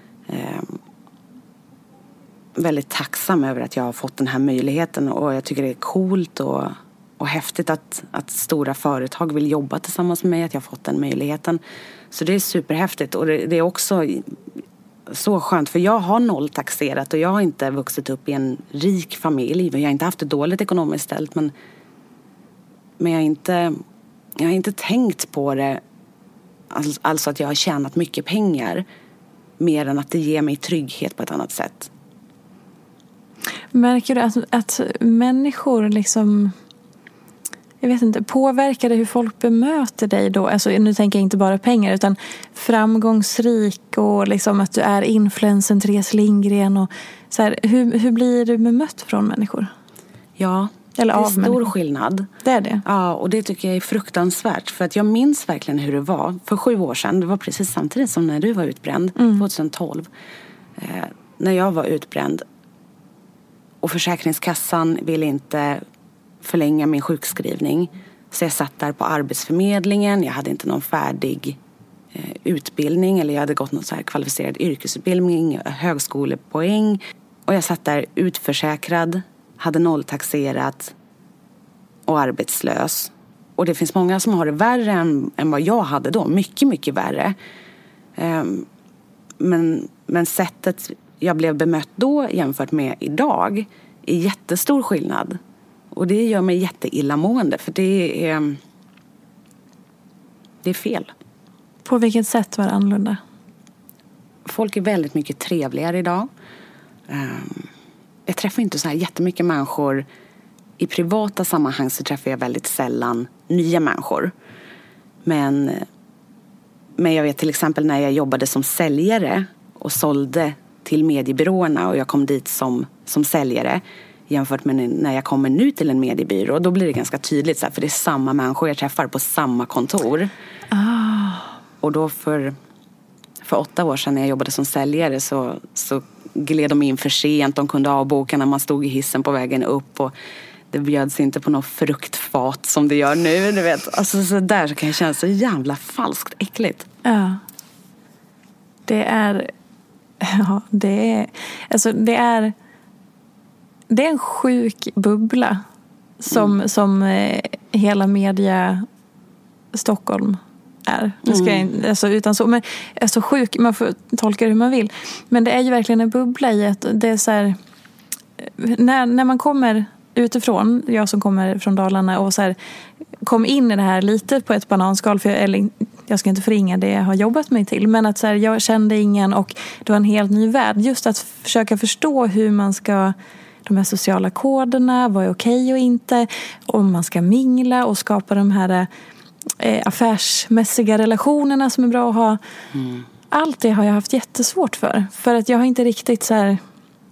Väldigt tacksam över att jag har fått den här möjligheten. Och jag tycker det är coolt och häftigt att stora företag vill jobba tillsammans med mig. Att jag har fått den möjligheten. Så det är superhäftigt. Och det är också så skönt, för jag har nolltaxerat och jag har inte vuxit upp i en rik familj. Jag har inte haft det dåligt ekonomiskt ställt, men jag har inte tänkt på det, alltså att jag har tjänat mycket pengar, mer än att det ger mig trygghet på ett annat sätt. Märker du att människor liksom, jag vet inte, påverkar det hur folk bemöter dig då? Alltså, nu tänker jag inte bara pengar, utan framgångsrik och liksom att du är influencer Therese Lindgren och så här, hur blir du bemött från människor? Ja, eller det är av stor människor? skillnad. Det är det? Ja, och det tycker jag är fruktansvärt. För att jag minns verkligen hur det var för 7 år sedan. Det var precis samtidigt som när du var utbränd, 2012. När jag var utbränd och Försäkringskassan ville inte förlänga min sjukskrivning. Så jag satt där på Arbetsförmedlingen. Jag hade inte någon färdig utbildning, eller jag hade gått någon så här kvalificerad yrkesutbildning, högskolepoäng. Och jag satt där utförsäkrad, hade nolltaxerat och arbetslös. Och det finns många som har det värre än vad jag hade då. Mycket, mycket värre. Men sättet jag blev bemött då jämfört med idag är jättestor skillnad. Och det gör mig jätteillamående, för det är fel. På vilket sätt var det annorlunda? Folk är väldigt mycket trevligare idag. Jag träffar inte så här jättemycket människor. I privata sammanhang så träffar jag väldigt sällan nya människor. Men jag vet till exempel när jag jobbade som säljare och sålde till mediebyråerna och jag kom dit som säljare jämfört med när jag kommer nu till en mediebyrå. Då blir det ganska tydligt så här, för det är samma människor jag träffar på samma kontor. Och då för 8 år sedan när jag jobbade som säljare så gled de in för sent. De kunde avboka när man stod i hissen på vägen upp, och det bjöds inte på något fruktfat som det gör nu, du vet. Alltså så där så kan jag känna så jävla falskt äckligt. Ja. Det är en sjuk bubbla som hela media Stockholm är. Det ska alltså utan så, men alltså sjuk, man får tolka det hur man vill. Men det är ju verkligen en bubbla i att det är så här, när man kommer utifrån, jag som kommer från Dalarna och så här, kom in i det här lite på ett bananskal, för jag ska inte förringa det jag har jobbat mig till, men att så här, jag kände ingen och det var en helt ny värld. Just att försöka förstå hur man ska, de här sociala koderna, vad är okej och inte, om man ska mingla och skapa de här affärsmässiga relationerna som är bra att ha. Allt det har jag haft jättesvårt för att jag har inte riktigt så här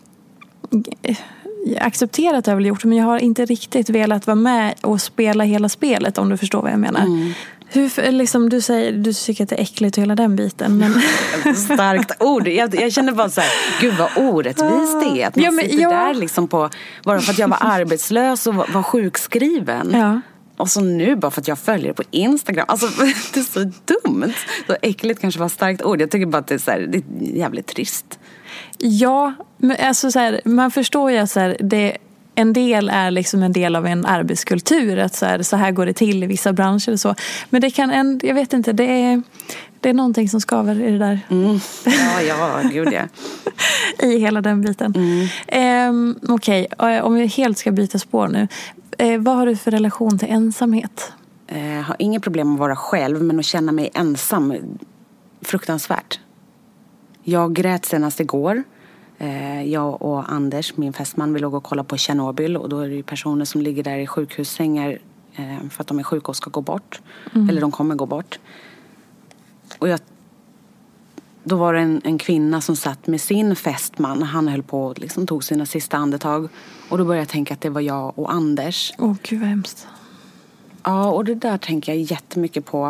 accepterat det jag har väl gjort, men jag har inte riktigt velat vara med och spela hela spelet, om du förstår vad jag menar. Hur, liksom, du säger, du tycker att det är äckligt och hela den biten, men starkt ord. Jag känner bara så här, gud vad orättvist det är. Att man sitter där liksom på, bara för att jag var arbetslös och var sjukskriven. Ja. Och så nu bara för att jag följer på Instagram. Alltså det är så dumt. Så äckligt kanske var starkt ord. Jag tycker bara att det är så här, det är jävligt trist. Ja, men alltså så här, man förstår ju att så här, en del är liksom en del av en arbetskultur, att så här går det till i vissa branscher och så. Men det kan jag vet inte, det är någonting som skaver i det där. Ja, gud ja. I hela den biten. Okej, om vi helt ska byta spår nu. Vad har du för relation till ensamhet? Jag har inga problem att vara själv, men att känna mig ensam, fruktansvärt. Jag grät senast igår. Jag och Anders, min fästman, vi låg och kollade på Tjernobyl, och då är det ju personer som ligger där i sjukhussängar för att de är sjuka och ska gå bort. Eller de kommer gå bort. Och då var det en kvinna som satt med sin fästman. Han höll på och liksom tog sina sista andetag. Och då började jag tänka att det var jag och Anders. Gud vad hemskt. Ja, och det där tänker jag jättemycket på.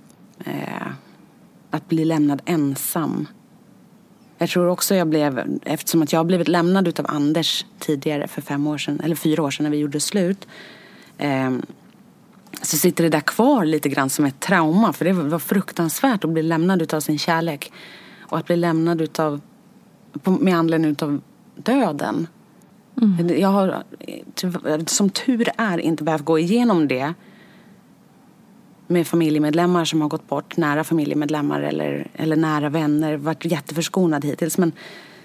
Att bli lämnad ensam. Jag tror också eftersom att jag har blivit lämnad utav Anders tidigare för 5 år sedan, eller 4 år sedan när vi gjorde slut. Så sitter det där kvar lite grann som ett trauma. För det var fruktansvärt att bli lämnad utav sin kärlek. Och att bli lämnad med anledning utav döden. Jag har som tur är inte behövt gå igenom det. med familjemedlemmar som har gått bort, nära familjemedlemmar eller nära vänner, varit jätteförskonad hittills, men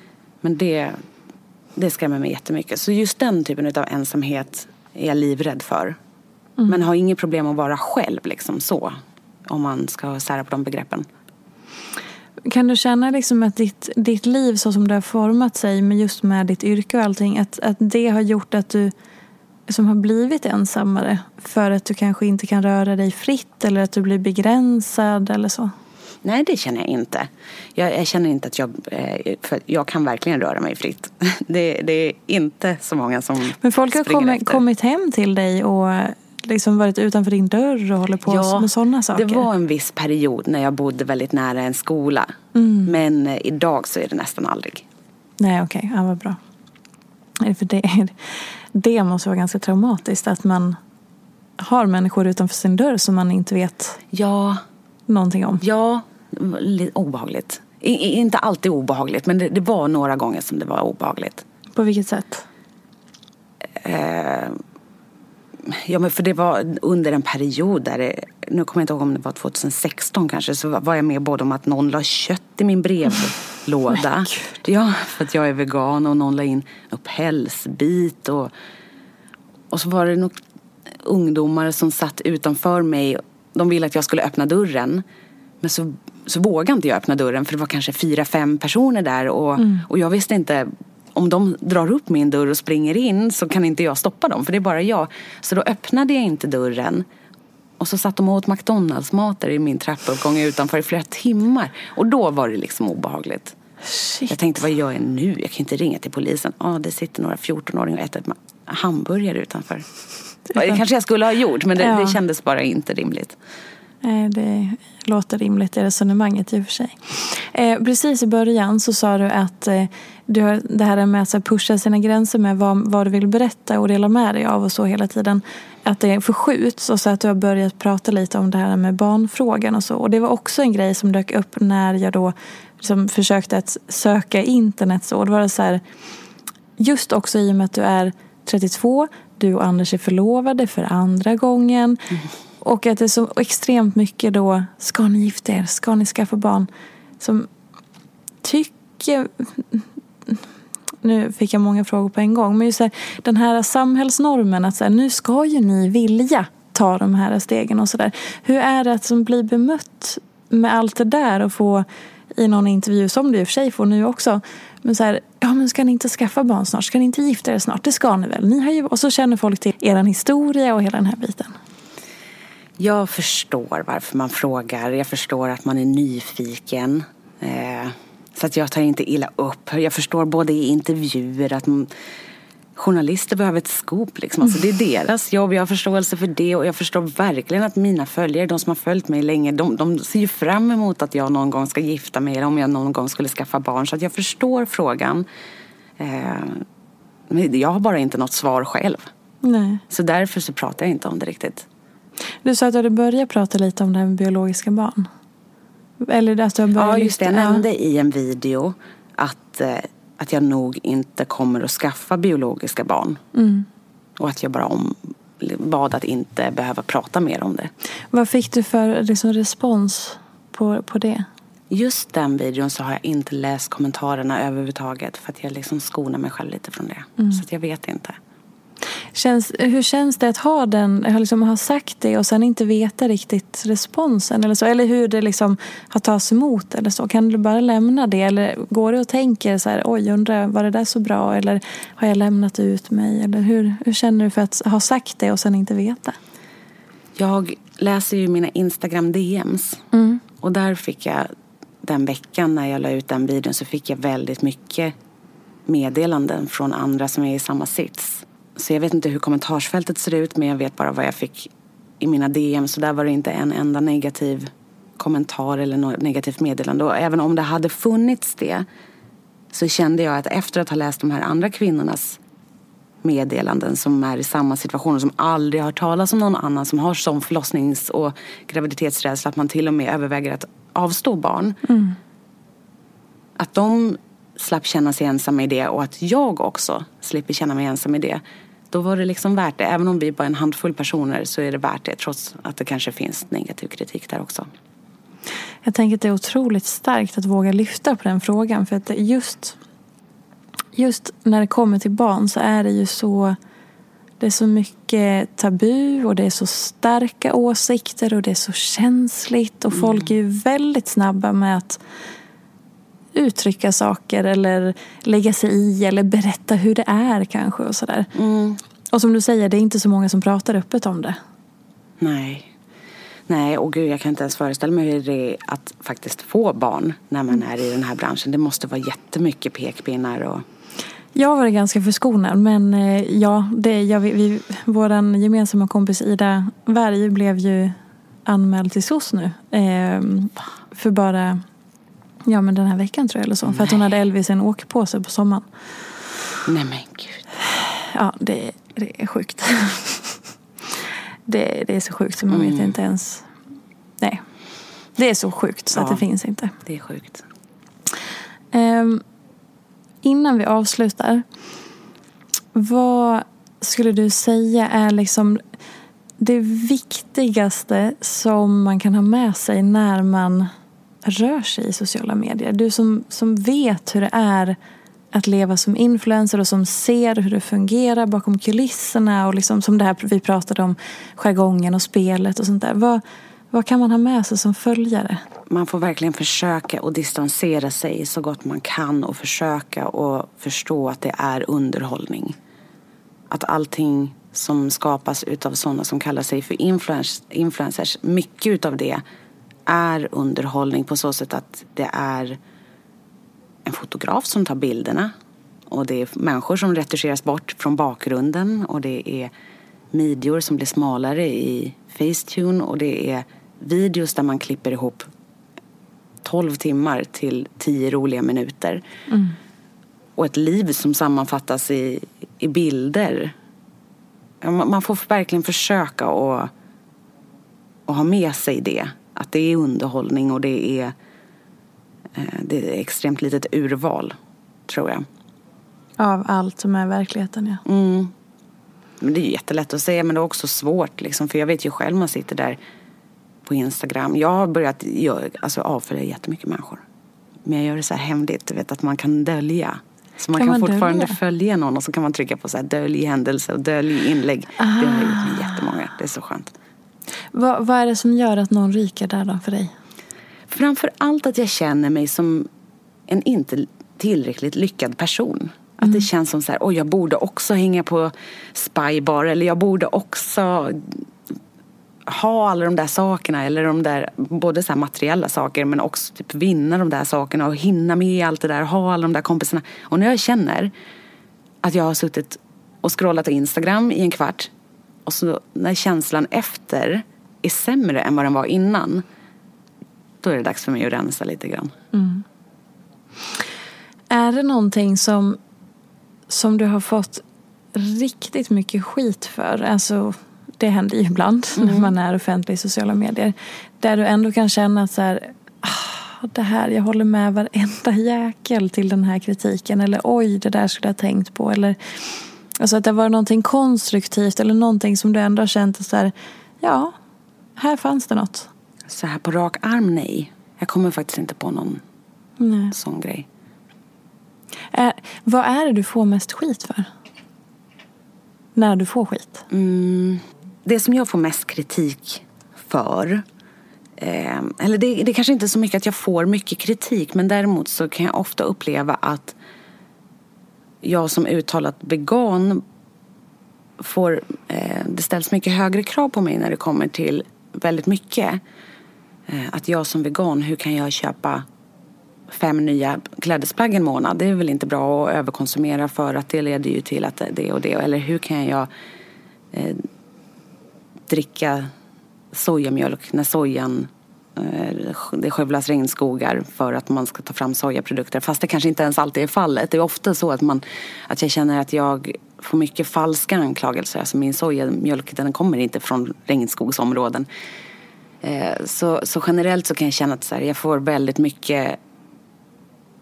det skrämmer mig jättemycket. Så just den typen av ensamhet är jag livrädd för. Men har inget problem att vara själv liksom så, om man ska sära på de begreppen. Kan du känna liksom att ditt liv så som det har format sig med just med ditt yrke och allting, att det har gjort att du som har blivit ensammare för att du kanske inte kan röra dig fritt eller att du blir begränsad eller så? Nej, det känner jag inte. Jag känner inte att för jag kan verkligen röra mig fritt. Det är inte så många som. Men folk har kommit hem till dig och liksom varit utanför din dörr och håller på med sådana saker. Det var en viss period när jag bodde väldigt nära en skola. Men idag så är det nästan aldrig. Nej, okej. Ja, vad bra. För det måste vara ganska traumatiskt att man har människor utanför sin dörr som man inte vet någonting om. Ja, obehagligt. Inte alltid obehagligt, men det var några gånger som det var obehagligt. På vilket sätt? Ja, men för det var under en period där, nu kommer jag inte ihåg om det var 2016 kanske, så var jag med både om att någon la kött i min brevlåda. Ja, för att jag är vegan, och någon la in en pälsbit och så var det nog ungdomar som satt utanför mig. De ville att jag skulle öppna dörren, men så vågade inte jag öppna dörren för det var kanske 4-5 personer där och jag visste inte. Om de drar upp min dörr och springer in så kan inte jag stoppa dem, för det är bara jag. Så då öppnade jag inte dörren. Och så satt de åt McDonalds-mat i min trappuppgång utanför i flera timmar. Och då var det liksom obehagligt. Shit. Jag tänkte, vad gör jag nu? Jag kan inte ringa till polisen. Det sitter några 14-åringar och äter hamburgare utanför. Det kanske jag skulle ha gjort, men det kändes bara inte rimligt. Det låter rimligt i resonemanget i och för sig. Precis i början så sa du att du har det här med att pusha sina gränser med vad du vill berätta och dela med dig av och så hela tiden. Att det förskjuts och så att du har börjat prata lite om det här med barnfrågan och så. Och det var också en grej som dök upp när jag då liksom försökte att söka internet. Så det var så här, just också i och med att du är 32, du och Anders är förlovade för andra gången. Och att det är så extremt mycket då, ska ni gifta er, ska ni skaffa barn, som tycker, nu fick jag många frågor på en gång, men just så här, den här samhällsnormen att så här, nu ska ju ni vilja ta de här stegen och sådär. Hur är det att som blir bemött med allt det där och få i någon intervju, som du i och för sig får nu också, men så här, men ska ni inte skaffa barn snart, ska ni inte gifta er snart, det ska ni väl, ni har ju, och så känner folk till eran historia och hela den här biten. Jag förstår varför man frågar. Jag förstår att man är nyfiken. Så att jag tar inte illa upp. Jag förstår både i intervjuer att journalister behöver ett scoop. Liksom. Alltså, det är deras jobb. Jag har förståelse för det. Och jag förstår verkligen att mina följare, de som har följt mig länge, de ser ju fram emot att jag någon gång ska gifta mig. Eller om jag någon gång skulle skaffa barn. Så att jag förstår frågan. Men jag har bara inte något svar själv. Nej. Så därför så pratar jag inte om det riktigt. Du sa att du hade börjat prata lite om det här med biologiska barn. Eller att du har börjat. Ja, just det. Jag nämnde i en video att jag nog inte kommer att skaffa biologiska barn. Och att jag bara bad att inte behöva prata mer om det. Vad fick du för liksom, respons på det? Just den videon så har jag inte läst kommentarerna överhuvudtaget. För att jag liksom skonar mig själv lite från det. Så att jag vet inte. Hur känns det att ha sagt det och sen inte veta riktigt responsen eller så, eller hur det liksom har tagits emot eller så? Kan du bara lämna det, eller går det och tänker så här, oj, undrar, var det där så bra, eller har jag lämnat ut mig, eller hur känner du för att ha sagt det och sen inte veta? Jag läser ju mina Instagram DMs och där fick jag den veckan när jag la ut den videon, så fick jag väldigt mycket meddelanden från andra som är i samma sits. Så jag vet inte hur kommentarsfältet ser ut, men jag vet bara vad jag fick i mina DM. Så där var det inte en enda negativ kommentar eller något negativt meddelande. Och även om det hade funnits det, så kände jag att efter att ha läst de här andra kvinnornas meddelanden som är i samma situation, som aldrig har talat om någon annan som har sån förlossnings- och graviditetsrädsla att man till och med överväger att avstå barn. Att de slapp känna sig ensam i det, och att jag också slipper känna mig ensam i det, då var det liksom värt det. Även om vi bara är en handfull personer så är det värt det, trots att det kanske finns negativ kritik där också. Jag tänker att det är otroligt starkt att våga lyfta på den frågan. För att just när det kommer till barn så är det ju så... Det är så mycket tabu och det är så starka åsikter och det är så känsligt. Och folk är ju väldigt snabba med att uttrycka saker eller lägga sig i eller berätta hur det är kanske och sådär. Och som du säger, det är inte så många som pratar öppet om det. Nej, och gud, jag kan inte ens föreställa mig hur det är att faktiskt få barn när man är i den här branschen. Det måste vara jättemycket pekpinnar och... Jag var ganska förskonad, men våran gemensamma kompis Ida Varg blev ju anmäld till SOS nu. För bara, men den här veckan tror jag eller så. Nej. För att hon hade Elvis en åkpåse på sommaren. Nej men gud. Ja, det är sjukt. det är så sjukt så man vet inte ens. Nej, det är så sjukt så att det finns inte. Det är sjukt. Innan vi avslutar, vad skulle du säga är liksom det viktigaste som man kan ha med sig när man rör sig i sociala medier? Du som vet hur det är att leva som influencer och som ser hur det fungerar bakom kulisserna och liksom som det här vi pratade om, jargongen och spelet och sånt där. Vad kan man ha med sig som följare? Man får verkligen försöka att distansera sig så gott man kan och försöka att förstå att det är underhållning. Att allting som skapas utav sådana som kallar sig för influencers, mycket utav det är underhållning på så sätt att det är en fotograf som tar bilderna och det är människor som retuscheras bort från bakgrunden och det är midjor som blir smalare i Facetune och det är videos där man klipper ihop 12 timmar till 10 roliga minuter. Och ett liv som sammanfattas i bilder. Man får verkligen försöka att ha med sig det. Att det är underhållning och det är extremt litet urval, tror jag. Av allt som är verkligheten, ja. Men det är ju jättelätt att säga, men det är också svårt. Liksom, för jag vet ju själv, man sitter där på Instagram. Jag har börjat avfölja jättemycket människor. Men jag gör det så här hemligt, du vet, att man kan dölja. Så man kan fortfarande följa någon och så kan man trycka på så här dölj händelse och dölj inlägg. Aha. Det har jag gjort med jättemånga, det är så skönt. Vad är det som gör att någon ryker där då för dig? Framför allt att jag känner mig som en inte tillräckligt lyckad person. Att det känns som så här, jag borde också hänga på Spybar eller jag borde också ha alla de där sakerna eller de där, både så här materiella saker men också typ vinna de där sakerna och hinna med allt det där, ha alla de där kompisarna. Och när jag känner att jag har suttit och scrollat på Instagram i en kvart och så när känslan efter är sämre än vad den var innan, då är det dags för mig att rensa lite grann. Är det någonting som du har fått riktigt mycket skit för? Alltså, det händer ju ibland när man är offentlig i sociala medier. Där du ändå kan känna att så här, det här, jag håller med varenda jäkel till den här kritiken. Eller oj, det där skulle jag ha tänkt på. Eller alltså att det var någonting konstruktivt eller någonting som du ändå har känt så här, ja, här fanns det något. Så här på rak arm, nej. Jag kommer faktiskt inte på någon sån grej. Vad är det du får mest skit för? När du får skit? Det som jag får mest kritik för, eller det är kanske inte så mycket att jag får mycket kritik, men däremot så kan jag ofta uppleva att jag som uttalat vegan får, det ställs mycket högre krav på mig när det kommer till väldigt mycket. Att jag som vegan, hur kan jag köpa 5 nya klädesplagg en månad? Det är väl inte bra att överkonsumera för att det leder ju till att det och det. Eller hur kan jag dricka sojamjölk när sojan det skövlas regnskogar för att man ska ta fram sojaprodukter. Fast det kanske inte ens alltid är fallet. Det är ofta så att jag känner att jag får mycket falska anklagelser. Alltså min sojamjölk, den kommer inte från regnskogsområden. Så generellt så kan jag känna att så här, jag får väldigt mycket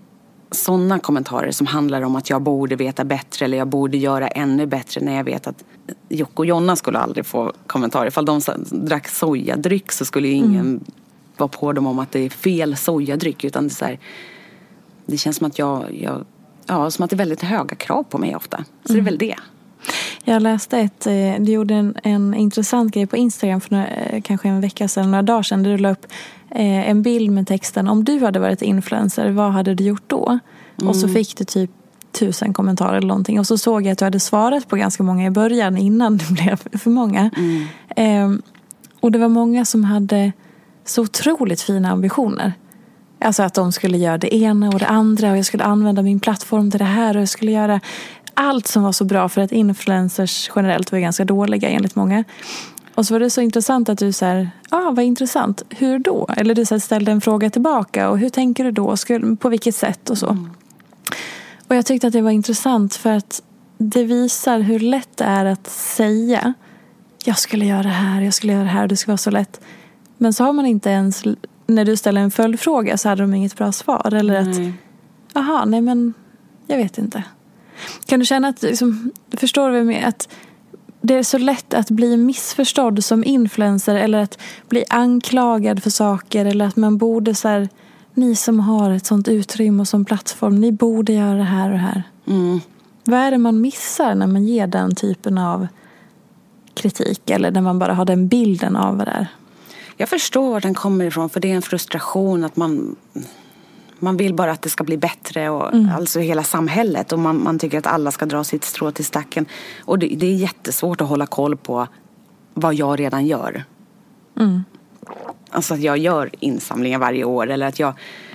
sådana kommentarer som handlar om att jag borde veta bättre eller jag borde göra ännu bättre, när jag vet att Jocke och Jonna skulle aldrig få kommentarer. Ifall de drack sojadryck så skulle ju ingen vara på dem om att det är fel sojadryck, utan det är så här, det känns som att som att det är väldigt höga krav på mig ofta. Så det är väl det. Jag läste du gjorde en intressant grej på Instagram för kanske en vecka sedan, några dagar sedan, där du la upp en bild med texten: om du hade varit influencer, vad hade du gjort då? Och så fick du typ 1000 kommentarer eller någonting. Och så såg jag att du hade svarat på ganska många i början innan det blev för många. Och det var många som hade så otroligt fina ambitioner. Alltså att de skulle göra det ena och det andra, och jag skulle använda min plattform till det här, och jag skulle göra allt som var så bra, för att influencers generellt var ganska dåliga enligt många. Och så var det så intressant att du så här, vad intressant, hur då? Eller du så här, ställde en fråga tillbaka, och hur tänker du då? På vilket sätt och så. Och jag tyckte att det var intressant för att det visar hur lätt det är att säga: jag skulle göra det här, jag skulle göra det här, och det ska vara så lätt. Men så har man inte ens, när du ställer en följdfråga så hade de inget bra svar. Eller att, nej men jag vet inte. Kan du känna att, liksom, förstår du med att det är så lätt att bli missförstådd som influencer, eller att bli anklagad för saker, eller att man borde så här, ni som har ett sånt utrymme och som plattform, ni borde göra det här och det här. Vad är det man missar när man ger den typen av kritik, eller när man bara har den bilden av vad det är? Jag förstår var den kommer ifrån, för det är en frustration att man vill bara att det ska bli bättre, och alltså hela samhället, och man tycker att alla ska dra sitt strå till stacken, och det är jättesvårt att hålla koll på vad jag redan gör. Alltså att jag gör insamlingar varje år, eller att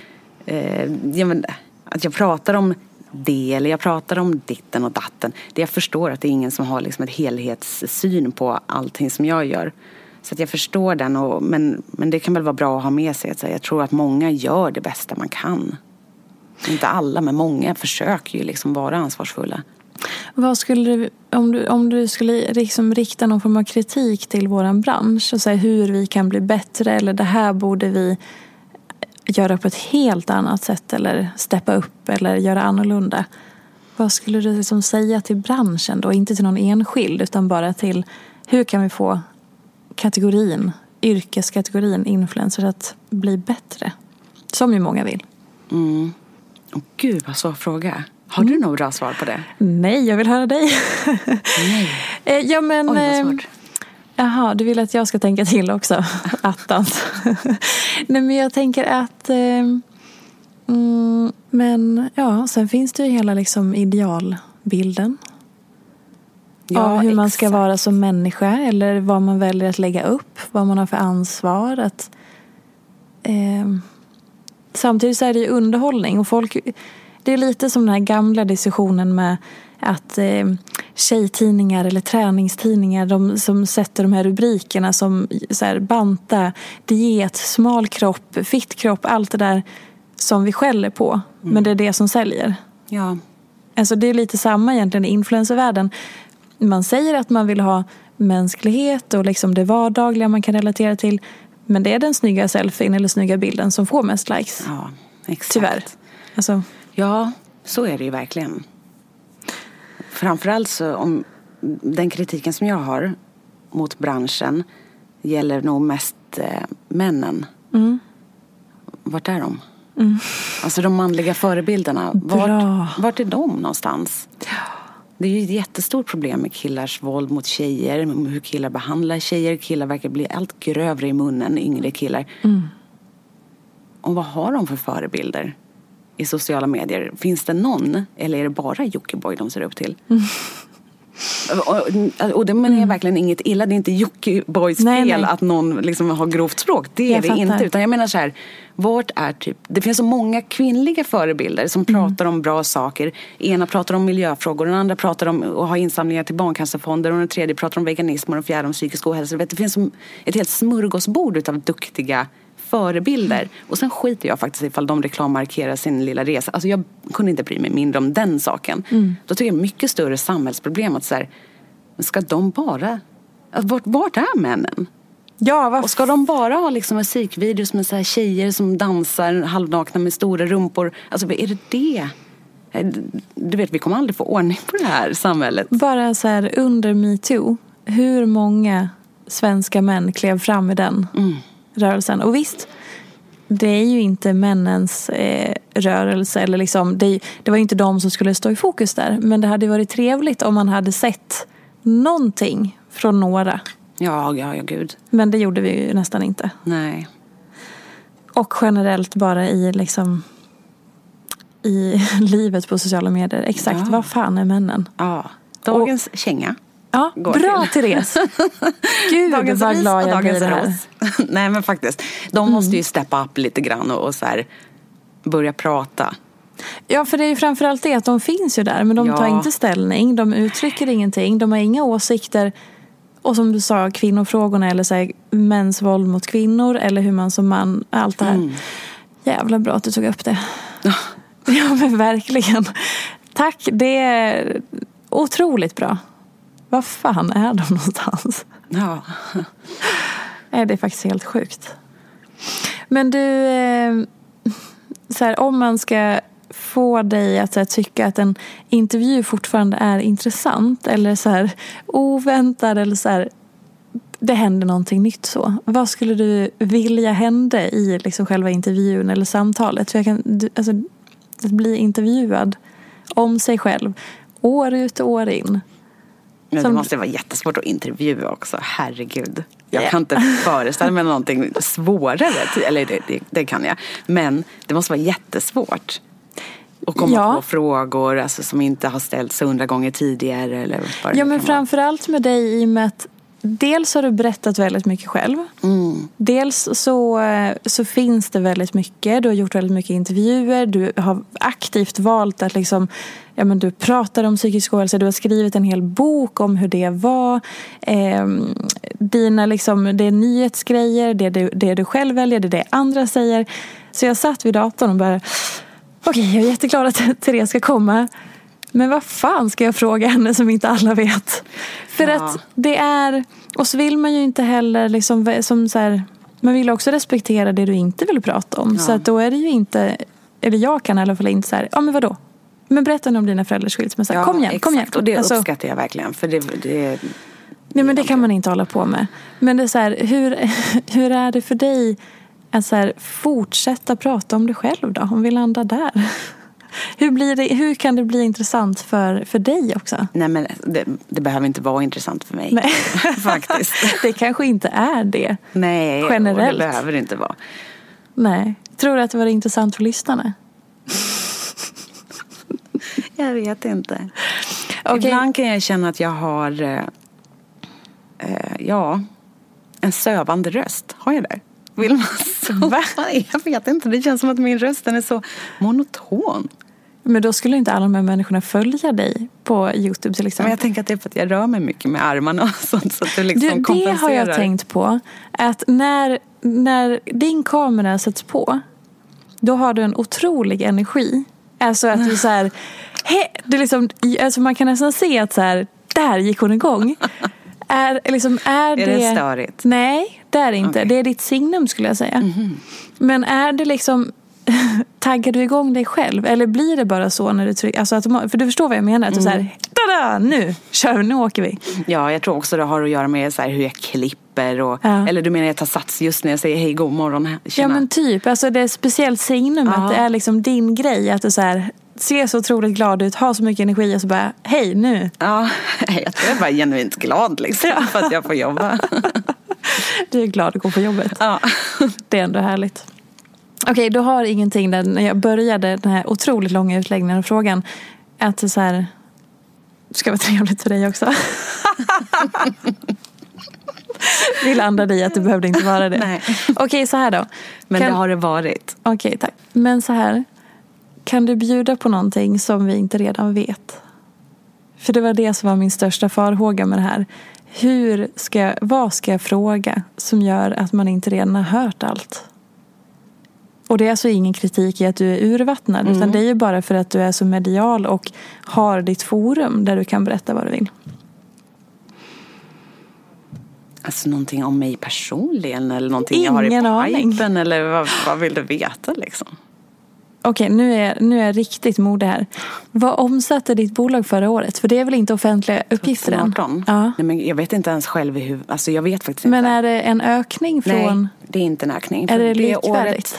att jag pratar om det, eller jag pratar om ditten och datten. Det jag förstår att det är ingen som har liksom ett helhetssyn på allting som jag gör. Så att jag förstår den, men det kan väl vara bra att ha med sig. Jag tror att många gör det bästa man kan. Inte alla, men många försöker ju liksom vara ansvarsfulla. Vad skulle du, om du skulle liksom rikta någon form av kritik till våran bransch och säga hur vi kan bli bättre, eller det här borde vi göra på ett helt annat sätt, eller steppa upp eller göra annorlunda. Vad skulle du liksom säga till branschen då? Inte till någon enskild, utan bara till hur kan vi få yrkeskategorin influencer att bli bättre, som ju många vill. Gud, vad svår fråga. Har du något bra svar på det? Nej, jag vill höra dig. Nej. Ja, men oj, vad svårt. Jaha, du vill att jag ska tänka till också. Attans. Nej, men jag tänker att men ja, sen finns det ju hela liksom idealbilden. Av hur man ska vara som människa, eller vad man väljer att lägga upp, vad man har för ansvar. Att, samtidigt så är det ju underhållning, och folk, det är lite som den här gamla diskussionen med att tjejtidningar eller träningstidningar, de som sätter de här rubrikerna som så här, banta, diet, smal kropp, fitt kropp, allt det där som vi skäller på, men det är det som säljer. Ja. Alltså det är lite samma egentligen i influencervärlden. Man säger att man vill ha mänsklighet och liksom det vardagliga man kan relatera till, men det är den snygga selfien eller snygga bilden som får mest likes. Ja, exakt. Tyvärr. Alltså. Ja, så är det ju verkligen. Framförallt så, om den kritiken som jag har mot branschen gäller nog mest männen. Vart är de? Alltså de manliga förebilderna. Vart är de någonstans? Det är ju ett jättestort problem med killars våld mot tjejer. Hur killar behandlar tjejer. Killar verkar bli allt grövre i munnen, yngre killar. Och vad har de för förebilder i sociala medier? Finns det någon? Eller är det bara Jockiboi de ser upp till? Och det menar jag verkligen inget illa. Det är inte Jockibois fel att någon liksom har grovt språk. Det är det inte. Utan jag menar så här, det finns så många kvinnliga förebilder som pratar om bra saker. Ena pratar om miljöfrågor, den andra pratar om att ha insamlingar till barncancerfonder, och den tredje pratar om veganism, och den fjärde om psykisk ohälsa. Det finns som ett helt smörgåsbord av duktiga förebilder. Och sen skiter jag faktiskt ifall de reklammarkerar sin lilla resa. Alltså jag kunde inte bry mig mindre om den saken. Då tycker jag mycket större samhällsproblem att så här, ska de bara... Vart är männen? Ja, och ska de bara ha liksom musikvideos med så här tjejer som dansar halvnakna med stora rumpor? Alltså vad är det? Du vet, vi kommer aldrig få ordning på det här samhället. Bara så här under MeToo, hur många svenska män klev fram i den rörelsen? Och visst, det är ju inte männens rörelse. Eller liksom, det var ju inte de som skulle stå i fokus där. Men det hade varit trevligt om man hade sett någonting från några. Ja, gud. Men det gjorde vi ju nästan inte. Nej. Och generellt bara i liksom i livet på sociala medier. Exakt, vad fan är männen? Ja, dagens känga. Ja, bra Therese. Gud, dagens vad glad jag blir det här. Nej, men faktiskt. De måste ju steppa upp lite grann och så här börja prata. Ja, för det är ju framförallt det att de finns ju där. Men de tar inte ställning, de uttrycker ingenting. De har inga åsikter. Och som du sa, kvinnofrågorna eller så här, mäns våld mot kvinnor. Eller hur man som man, allt det här. Jävla bra att du tog upp det. Ja, men verkligen. Tack, det är otroligt bra. Vad fan är de någonstans? Ja. Det är faktiskt helt sjukt. Men du, så här, om man ska få dig att så här, tycka att en intervju fortfarande är intressant eller så här, oväntad eller så här, det händer någonting nytt så. Vad skulle du vilja hända i liksom själva intervjun eller samtalet? För jag kan, alltså, att bli intervjuad om sig själv år ut och år in. Men det måste vara jättesvårt att intervjua också. Herregud. Jag kan inte föreställa mig någonting svårare. Eller det kan jag. Men det måste vara jättesvårt. Och komma på frågor alltså, som inte har ställts 100 gånger tidigare. Eller vad men framförallt med dig i och med att dels har du berättat väldigt mycket själv. Dels så finns det väldigt mycket. Du har gjort väldigt mycket intervjuer. Du har aktivt valt att liksom, ja, men du pratar om psykisk ohälsa. Du har skrivit en hel bok om hur det var. Dina liksom, det är nyhetsgrejer. Det du själv väljer. Det andra säger. Så jag satt vid datorn och bara okej, jag är jätteglad att Therese ska komma. Men vad fan ska jag fråga henne som inte alla vet? För att det är... Och så vill man ju inte heller liksom, som så här, man vill också respektera det du inte vill prata om. Så att då är det ju inte... Eller jag kan i alla fall inte så här... Ja, men vadå? Men berätta om dina föräldrars skilsmässa. Kom igen. Och det uppskattar jag verkligen. För det nej, men det kan man inte hålla på med. Men det är så här... Hur är det för dig att så här, fortsätta prata om dig själv då? Om vi landar där... Hur kan det bli intressant för dig också? Nej, men det behöver inte vara intressant för mig. Nej. Faktiskt. Det kanske inte är det. Nej, generellt. Det behöver det inte vara. Nej. Tror du att det var intressant för lyssnarna? Jag vet inte. Okay. Ibland kan jag känna att jag har en sövande röst. Har jag det? Vill man så? Jag vet inte, det känns som att min röst är så monoton. Men då skulle inte alla de här människorna följa dig på YouTube till exempel. Men jag tänker att det är för att jag rör mig mycket med armarna och sånt, så att det liksom kompenserar. Det har jag tänkt på. Att när din kamera sätts på, då har du en otrolig energi. Alltså att du så här, det liksom, alltså man kan nästan se att så här, där gick hon igång. Är det störigt? Nej, det är det inte. Okay. Det är ditt signum skulle jag säga. Men är det liksom... Taggar du igång dig själv? Eller blir det bara så när du trycker? Alltså för du förstår vad jag menar. Att du så här, nu kör vi, nu åker vi. Ja, jag tror också det har att göra med så här, hur jag klipper. Och, eller du menar jag tar sats just när jag säger hej, god morgon. Tjena. Ja, men typ. Alltså det är speciellt signum att det är liksom din grej. Att du så här, ser så otroligt glad ut, har så mycket energi och så bara, hej nu. Ja, jag tror jag är bara genuint glad liksom, för att jag får jobba. Du är glad att gå på jobbet. Ja. Det är ändå härligt. Okej, du har ingenting där när jag började den här otroligt långa utläggningen och frågan att det så här ska vara trevligt för dig också. Vi landade i att det behövde inte vara det. Nej. Okej, så här då. Men det har det varit. Okej, tack. Men så här, kan du bjuda på någonting som vi inte redan vet? För det var det som var min största farhåga med det här. Vad ska jag fråga som gör att man inte redan har hört allt? Och det är alltså ingen kritik i att du är urvattnad. Utan det är ju bara för att du är så medial och har ditt forum där du kan berätta vad du vill. Alltså någonting om mig personligen eller någonting Ingen jag har i aning. pipen eller vad vill du veta liksom? Okej, nu är jag riktigt modig här. Vad omsatte ditt bolag förra året? För det är väl inte offentliga uppgifter än? 2018? Ja. Nej, men jag vet inte ens själv i huvudet. Alltså jag vet faktiskt Men inte. är det en ökning från... Nej, det är inte en ökning. Är det är likvärdigt? året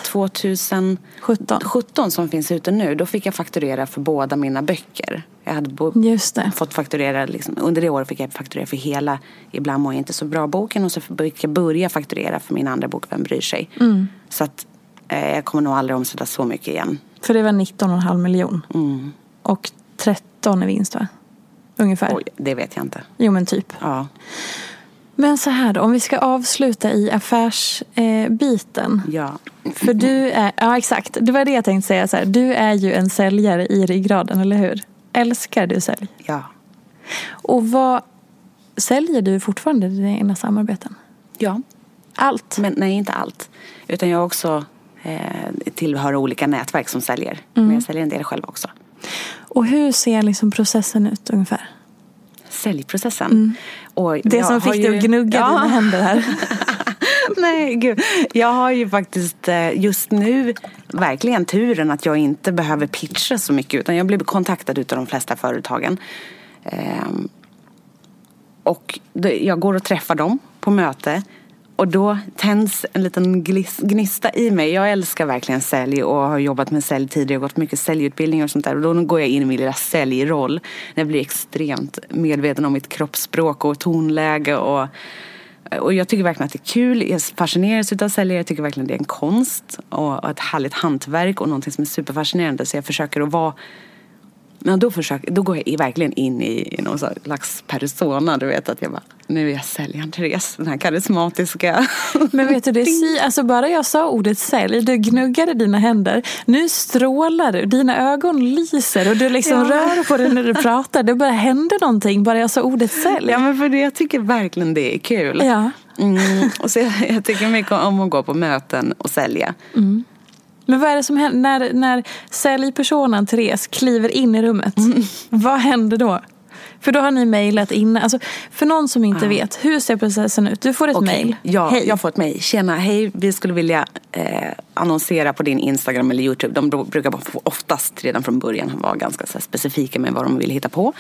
2017 som finns ute nu. Då fick jag fakturera för båda mina böcker. Jag hade Just det. fått fakturera liksom, under det året fick jag fakturera för hela Ibland mår jag inte så bra boken. Och så fick jag börja fakturera för min andra bok Vem bryr sig. Så att jag kommer nog aldrig omsätta så mycket igen. För det var 19,5 miljoner. Och 13 i vinst, va? Ungefär. Oj, det vet jag inte. Jo, men typ. Ja. Men så här då, om vi ska avsluta i affärsbiten. Ja. För du är, ja exakt, det var det jag tänkte säga så här. Du är ju en säljare i ryggraden, eller hur? Älskar du sälj? Ja. Och vad säljer du fortfarande i dina egna samarbeten? Ja. Allt? Men nej, inte allt. Utan jag också tillhör olika nätverk som säljer. Men jag säljer en del själv också. Och hur ser liksom processen ut ungefär? Säljprocessen. Och Det jag som fick dig att gnugga dina händer här. Nej, gud. Jag har ju faktiskt just nu verkligen turen att jag inte behöver pitcha så mycket. Utan jag blir kontaktad utav de flesta företagen. Och jag går och träffar dem på möte. Och då tänds en liten gnista i mig. Jag älskar verkligen sälj och har jobbat med sälj tidigare. Jag har gått mycket säljutbildning och sånt där. Och då går jag in i min lilla säljroll. När jag blir extremt medveten om mitt kroppsspråk och tonläge. Och jag tycker verkligen att det är kul. Jag fascineras av säljare. Jag tycker verkligen det är en konst. Och ett härligt hantverk. Och någonting som är superfascinerande. Så jag försöker att vara... Men då går jag verkligen in i någon slags persona. Du vet att jag bara, nu är jag säljaren Therese, den här karismatiska. Men vet du, alltså bara jag sa ordet sälj, du gnuggade dina händer. Nu strålar du, dina ögon lyser och du liksom rör på dig när du pratar. Det bara händer någonting, bara jag sa ordet sälj. Ja, men för det, jag tycker verkligen det är kul. Ja. Och så jag tycker mycket om att gå på möten och sälja. Men vad är det som händer när säljpersonen Therese kliver in i rummet? Vad händer då? För då har ni mejlat in. Alltså, för någon som inte vet, hur ser processen ut? Du får ett mejl. Ja, hej. jag får ett mejl. Tjena, hej, vi skulle vilja annonsera på din Instagram eller YouTube. De brukar oftast redan från början vara ganska så här specifika med vad de vill hitta på.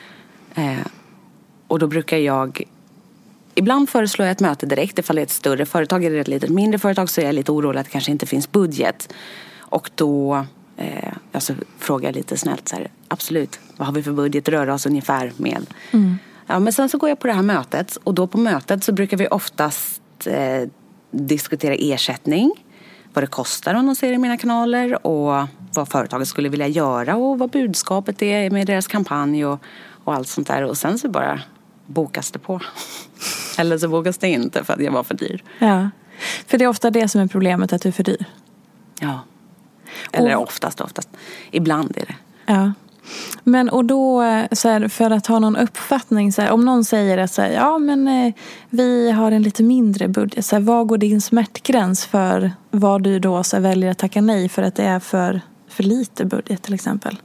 Och då brukar jag... Ibland föreslår jag ett möte direkt. Ifall det är ett större företag eller ett litet mindre företag så är jag lite orolig att det kanske inte finns budget. Och då så frågar jag lite snällt så här, absolut, vad har vi för budget röra oss ungefär med? Ja, men sen så går jag på det här mötet. Och då på mötet så brukar vi oftast diskutera ersättning. Vad det kostar att annonsera i mina kanaler. Och vad företaget skulle vilja göra. Och vad budskapet är med deras kampanj och allt sånt där. Och sen så bara... bokas det på. Eller så bokas det inte för att jag var för dyr. Ja, för det är ofta det som är problemet, att du är för dyr. Ja. Eller oftast. Ibland är det. Ja. Men och då så här, för att ha någon uppfattning så här, om någon säger att så här, ja men vi har en lite mindre budget, så här, vad går din smärtgräns för vad du då så här, väljer att tacka nej för att det är för lite budget till exempel?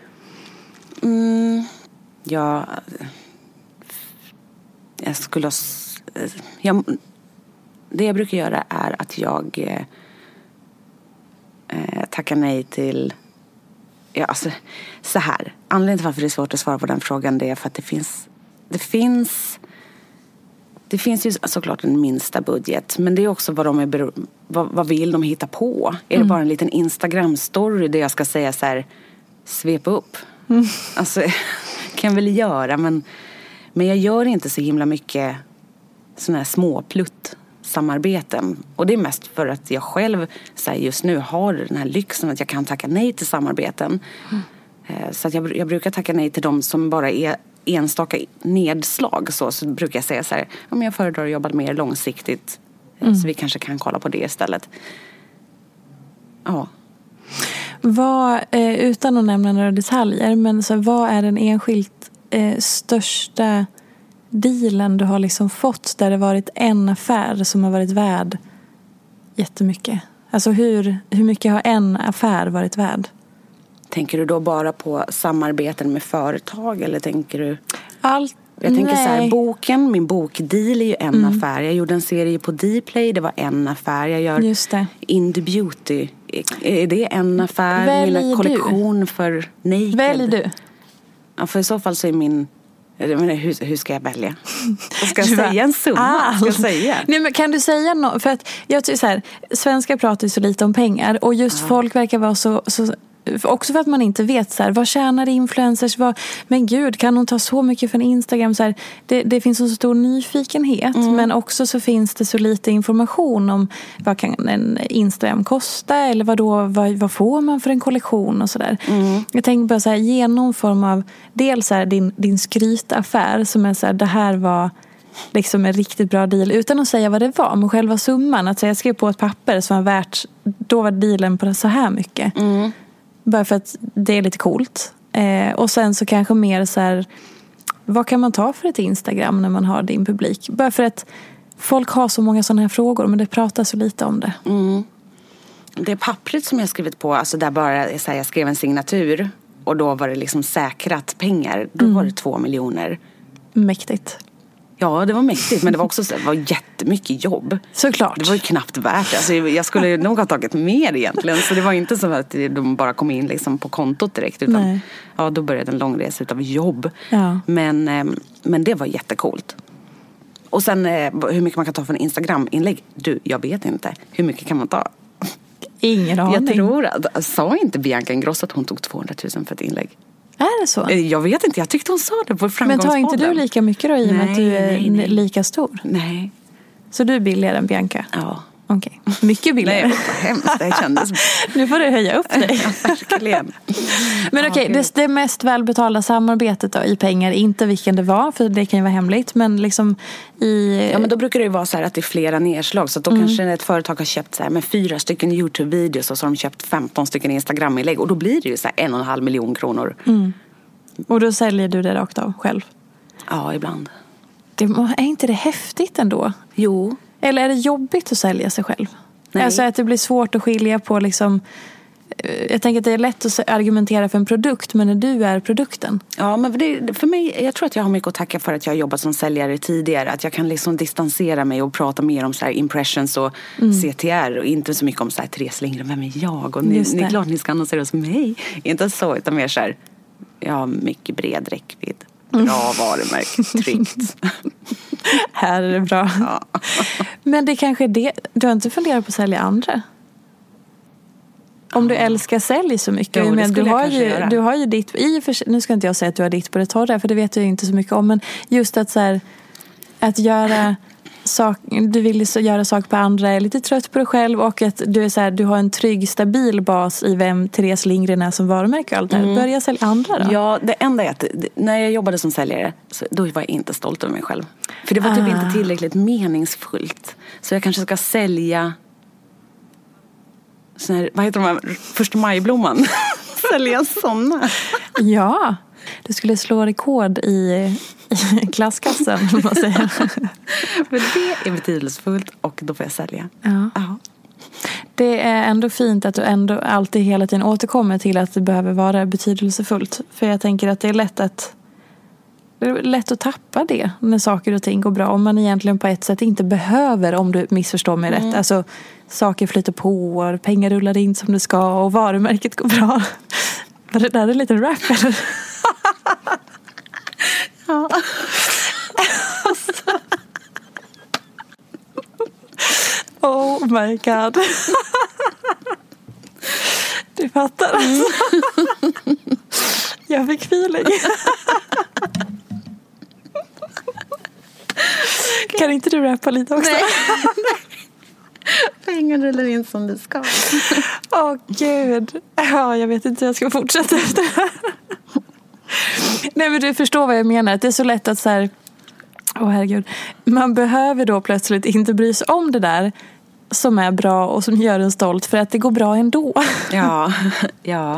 Ja, jag skulle det jag brukar göra är att jag tackar nej till alltså så här. Anledningen till varför det är svårt att svara på den frågan, det är för att det finns ju såklart en minsta budget, men det är också vad vill de hitta på? Är det bara en liten Instagram-story där jag ska säga så här, svepa upp? Alltså kan jag väl göra, men jag gör inte så himla mycket såna här småplutt-samarbeten. Och det är mest för att jag själv så här, just nu har den här lyxen att jag kan tacka nej till samarbeten. Så att jag brukar tacka nej till dem som bara är enstaka nedslag. Så brukar jag säga så här, ja, men jag föredrar att jobba mer långsiktigt. Så vi kanske kan kolla på det istället. Ja. Utan att nämna några detaljer, men så vad är den enskilt största dealen du har liksom fått där det varit en affär som har varit värd jättemycket? Alltså hur mycket har en affär varit värd? Tänker du då bara på samarbeten med företag eller tänker du? Jag tänker så här, boken, min bokdeal är ju en affär. Jag gjorde en serie på Dplay, det var en affär. Jag gör Indie Beauty, är det en affär? Välj mina kollektion för Naked. Välj du. Ja, för i så fall så är min... Hur ska jag välja? Ska jag säga en summa? Ska jag säga? Nej, men kan du säga något? För att jag tycker så här, svenskar pratar ju så lite om pengar. Och just folk verkar vara så också för att man inte vet så här, vad tjänar influencers, men gud, kan hon ta så mycket från Instagram så här, det finns så stor nyfikenhet, men också så finns det så lite information om vad kan en Instagram kosta, eller vad får man för en kollektion och sådär. Jag tänker bara så här, ge någon form av dels så här, din skrytaffär som är så här, det här var liksom en riktigt bra deal, utan att säga vad det var, men själva summan, att jag skrev på ett papper som var värt, då var dealen på så här mycket. Bara för att det är lite coolt. Och sen så kanske mer så här, vad kan man ta för ett Instagram när man har din publik? Bara för att folk har så många sådana här frågor, men det pratar så lite om det. Det pappret som jag skrivit på, alltså där bara så här, jag skrev en signatur och då var det liksom säkrat pengar. Då var det 2 miljoner. Mäktigt. Ja, det var mäktigt, men det var också det var jättemycket jobb. Såklart. Det var ju knappt värt det. Alltså, jag skulle nog ha tagit mer egentligen. Så det var inte så att de bara kom in liksom på kontot direkt. Utan då började en lång resa utav jobb. Ja. Men det var jättecoolt. Och sen hur mycket man kan ta för en Instagram-inlägg. Jag vet inte. Hur mycket kan man ta? Ingen aning. Jag tror att, sa inte Bianca Ingrosso att hon tog 200 000 för ett inlägg? Är det så? Jag vet inte, jag tyckte hon sa det på Framgångspodden. Men tar inte du lika mycket då i och med att du är lika stor? Nej. Så du är billigare än Bianca? Ja. Okej. Mycket billigare. Nej, vad hemskt det kändes. Nu får du höja upp dig. Ja, verkligen. Men okej, det mest välbetalda samarbetet då, i pengar, inte vilken det var, för det kan ju vara hemligt, men liksom i... Ja, men då brukar det ju vara så här att det är flera nedslag, så att då kanske ett företag har köpt så här med 4 stycken YouTube-videos och så har de köpt 15 stycken Instagram-inlägg, och då blir det ju så här 1,5 miljon kronor. Och då säljer du det rakt av själv? Ja, ibland. Är inte det häftigt ändå? Jo. Eller är det jobbigt att sälja sig själv? Nej. Alltså att det blir svårt att skilja på liksom... Jag tänker att det är lätt att argumentera för en produkt, men när du är produkten. Ja, men för mig, jag tror att jag har mycket att tacka för att jag har jobbat som säljare tidigare. Att jag kan liksom distansera mig och prata mer om så här impressions och CTR, och inte så mycket om så här, Therese Lindgren, vem är jag? Och ni är klart ni ska annonsera hos mig. Inte så, utan mer så här, ja, mycket bred räckvidd. Bra varumärke, tryggt. Här är det bra. Ja. Men det kanske är det. Du har inte funderat på att sälja andra? Om du älskar sälj så mycket. Jo, men du har ju ditt... Nu ska inte jag säga att du har ditt på det torra, för det vet jag inte så mycket om. Men just att så här, att göra... du vill göra saker på andra, är lite trött på dig själv, och att du är så här, du har en trygg, stabil bas i vem Therese Lindgren är som varumärke och allt där. Börja sälja andra då? Ja, det enda är att när jag jobbade som säljare, då var jag inte stolt över mig själv. För det var typ inte tillräckligt meningsfullt. Så jag kanske ska sälja sån här, vad heter de här, första majblomman? Sälja såna. Ja, du skulle slå rekord i klasskassen, man säger. Men det är betydelsefullt, och då får jag sälja. Ja. Det är ändå fint att du ändå alltid hela tiden återkommer till att det behöver vara betydelsefullt. För jag tänker att det är lätt att tappa det när saker och ting går bra. Om man egentligen på ett sätt inte behöver, om du missförstår mig rätt. Alltså, saker flyter på, och pengar rullar in som det ska, och varumärket går bra. Men det där är lite rap, eller? Ja. Oh my god. Du fattar alltså. Jag fick feeling. Kan inte du rappa lite också? Nej. Pengar rullar in som det ska. Åh gud. Ja, jag vet inte hur jag ska fortsätta efter det här. Nej, men du förstår vad jag menar. Det är så lätt att så här... herregud. Man behöver då plötsligt inte bry sig om det där som är bra och som gör en stolt, för att det går bra ändå. Ja.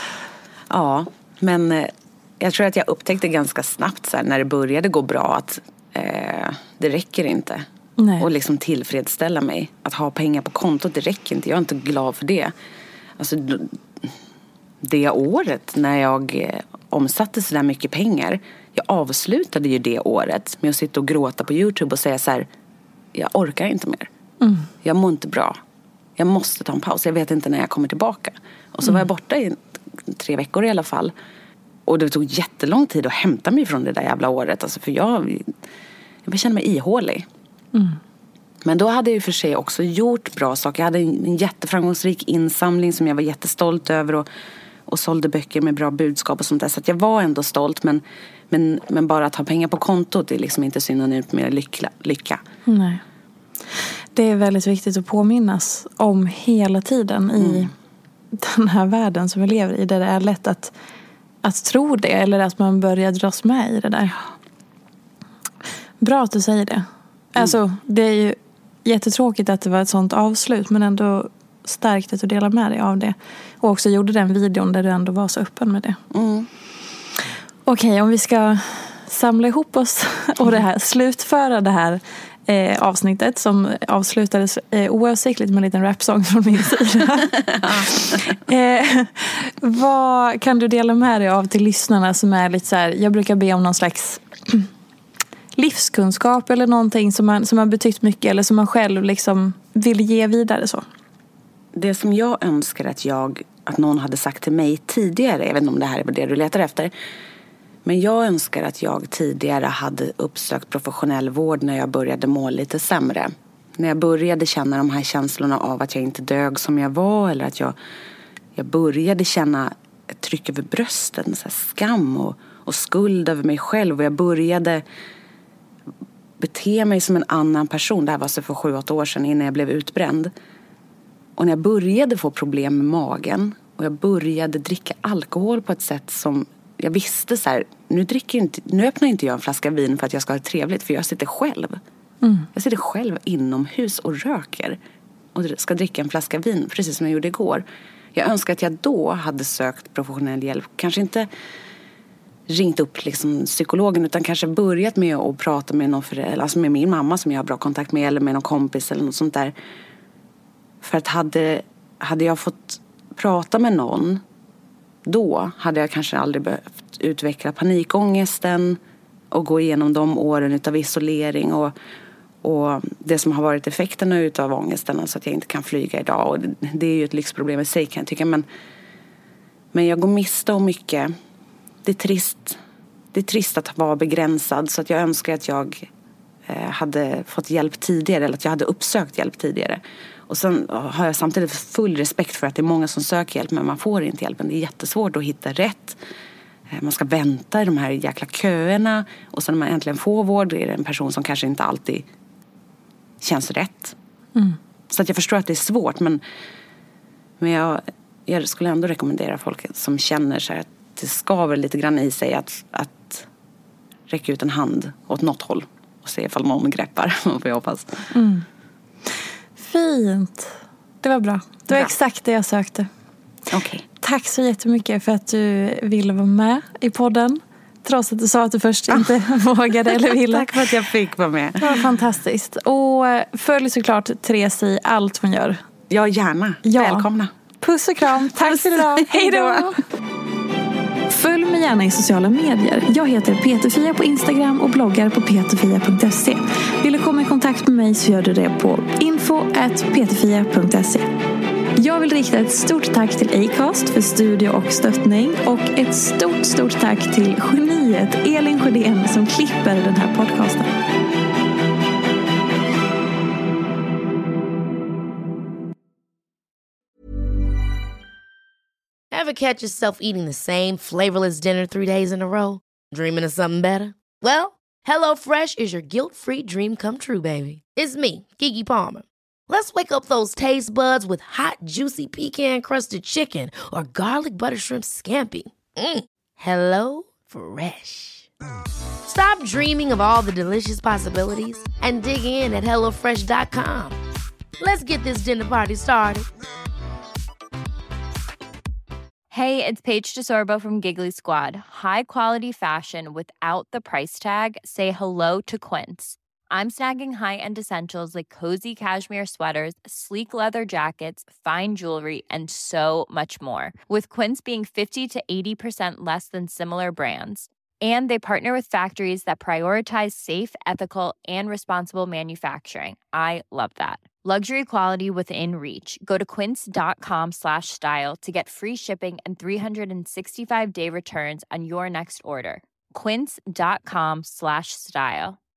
Men jag tror att jag upptäckte ganska snabbt så här, när det började gå bra, att det räcker inte. Nej. Och liksom tillfredsställa mig. Att ha pengar på kontot, det räcker inte. Jag är inte glad för det. Alltså, det året när jag omsatte så där mycket pengar, Jag avslutade ju det året med att sitta och gråta på YouTube och säga så här: jag orkar inte mer. Jag mår inte bra. Jag måste ta en paus. Jag vet inte när jag kommer tillbaka. Och så var jag borta i 3 veckor i alla fall. Och det tog jättelång tid att hämta mig från det där jävla året. Alltså, för jag kände mig ihålig. Men då hade jag ju för sig också gjort bra saker. Jag hade en jätteframgångsrik insamling som jag var jättestolt över. Och sålde böcker med bra budskap och sånt där. Så att jag var ändå stolt. Men bara att ha pengar på kontot är liksom inte synonymt med lycka. Nej. Det är väldigt viktigt att påminnas om hela tiden i den här världen som vi lever i. Där det är lätt att tro det. Eller att man börjar dras med i det där. Bra att du säger det. Alltså, det är ju jättetråkigt att det var ett sånt avslut. Men ändå starkt att du delar med dig av det. Och också gjorde den videon där du ändå var så öppen med det. Okej, om vi ska samla ihop oss och det här, slutföra det här avsnittet som avslutades oavsiktligt med en liten rapsång från min sida. Vad kan du dela med dig av till lyssnarna som är lite så här, jag brukar be om någon slags livskunskap eller någonting som har betytt mycket eller som man själv liksom vill ge vidare så? Det som jag önskar att någon hade sagt till mig tidigare, jag vet inte om det här är det du letar efter, men jag önskar att jag tidigare hade uppsökt professionell vård när jag började må lite sämre. När jag började känna de här känslorna av att jag inte dög som jag var, eller att jag började känna ett tryck över brösten, så här skam och skuld över mig själv, och jag började bete mig som en annan person. Det här var så för 7-8 år sedan innan jag blev utbränd. Och när jag började få problem med magen och jag började dricka alkohol på ett sätt som jag visste så här, nu öppnar inte jag en flaska vin för att jag ska ha det trevligt, för jag sitter själv. Jag sitter själv inomhus och röker och ska dricka en flaska vin, precis som jag gjorde igår. Jag önskar att jag då hade sökt professionell hjälp. Kanske inte ringt upp liksom psykologen, utan kanske börjat med att prata med någon förälder, alltså med min mamma som jag har bra kontakt med, eller med någon kompis eller något sånt där. För att hade jag fått prata med någon, då hade jag kanske aldrig behövt utveckla panikångesten och gå igenom de åren utav isolering och det som har varit effekterna utav ångesten, alltså att jag inte kan flyga idag. Och det är ju ett lyxproblem i sig, kan jag tycka, men jag går miste om mycket. Det är trist att vara begränsad, så att jag önskar att jag hade fått hjälp tidigare, eller att jag hade uppsökt hjälp tidigare. Och sen har jag samtidigt full respekt för att det är många som söker hjälp, men man får inte hjälpen. Det är jättesvårt att hitta rätt. Man ska vänta i de här jäkla köerna, och sen när man äntligen får vård är det en person som kanske inte alltid känns rätt. Så att jag förstår att det är svårt, men jag skulle ändå rekommendera folk som känner så här att det skaver lite grann i sig att räcka ut en hand åt något håll och se ifall någon greppar, får jag hoppas. Fint. Det var bra. Det var exakt det jag sökte. Okay. Tack så jättemycket för att du ville vara med i podden. Trots att du sa att du först inte vågade eller ville. Tack för att jag fick vara med. Det var fantastiskt. Och följ såklart Therese i allt hon gör. Ja, gärna. Ja. Välkomna. Puss och kram. Tack för idag. Hej då. Följ mig gärna i sociala medier. Jag heter Peterfia på Instagram och bloggar på peterfia.se. Vill du komma i kontakt med mig så gör du det på info@peterfia.se. Jag vill rikta ett stort tack till Acast för studio och stöttning. Och ett stort tack till geniet Elin Sjödén som klipper den här podcasten. Ever catch yourself eating the same flavorless dinner 3 days in a row? Dreaming of something better? Well, HelloFresh is your guilt-free dream come true, baby. It's me, Keke Palmer. Let's wake up those taste buds with hot, juicy pecan-crusted chicken or garlic butter shrimp scampi. Hello Fresh. Stop dreaming of all the delicious possibilities and dig in at HelloFresh.com. Let's get this dinner party started. Hey, it's Paige DeSorbo from Giggly Squad. High quality fashion without the price tag. Say hello to Quince. I'm snagging high-end essentials like cozy cashmere sweaters, sleek leather jackets, fine jewelry, and so much more. With Quince being 50 to 80% less than similar brands. And they partner with factories that prioritize safe, ethical, and responsible manufacturing. I love that. Luxury quality within reach. Go to quince.com/style to get free shipping and 365-day returns on your next order. Quince.com/style.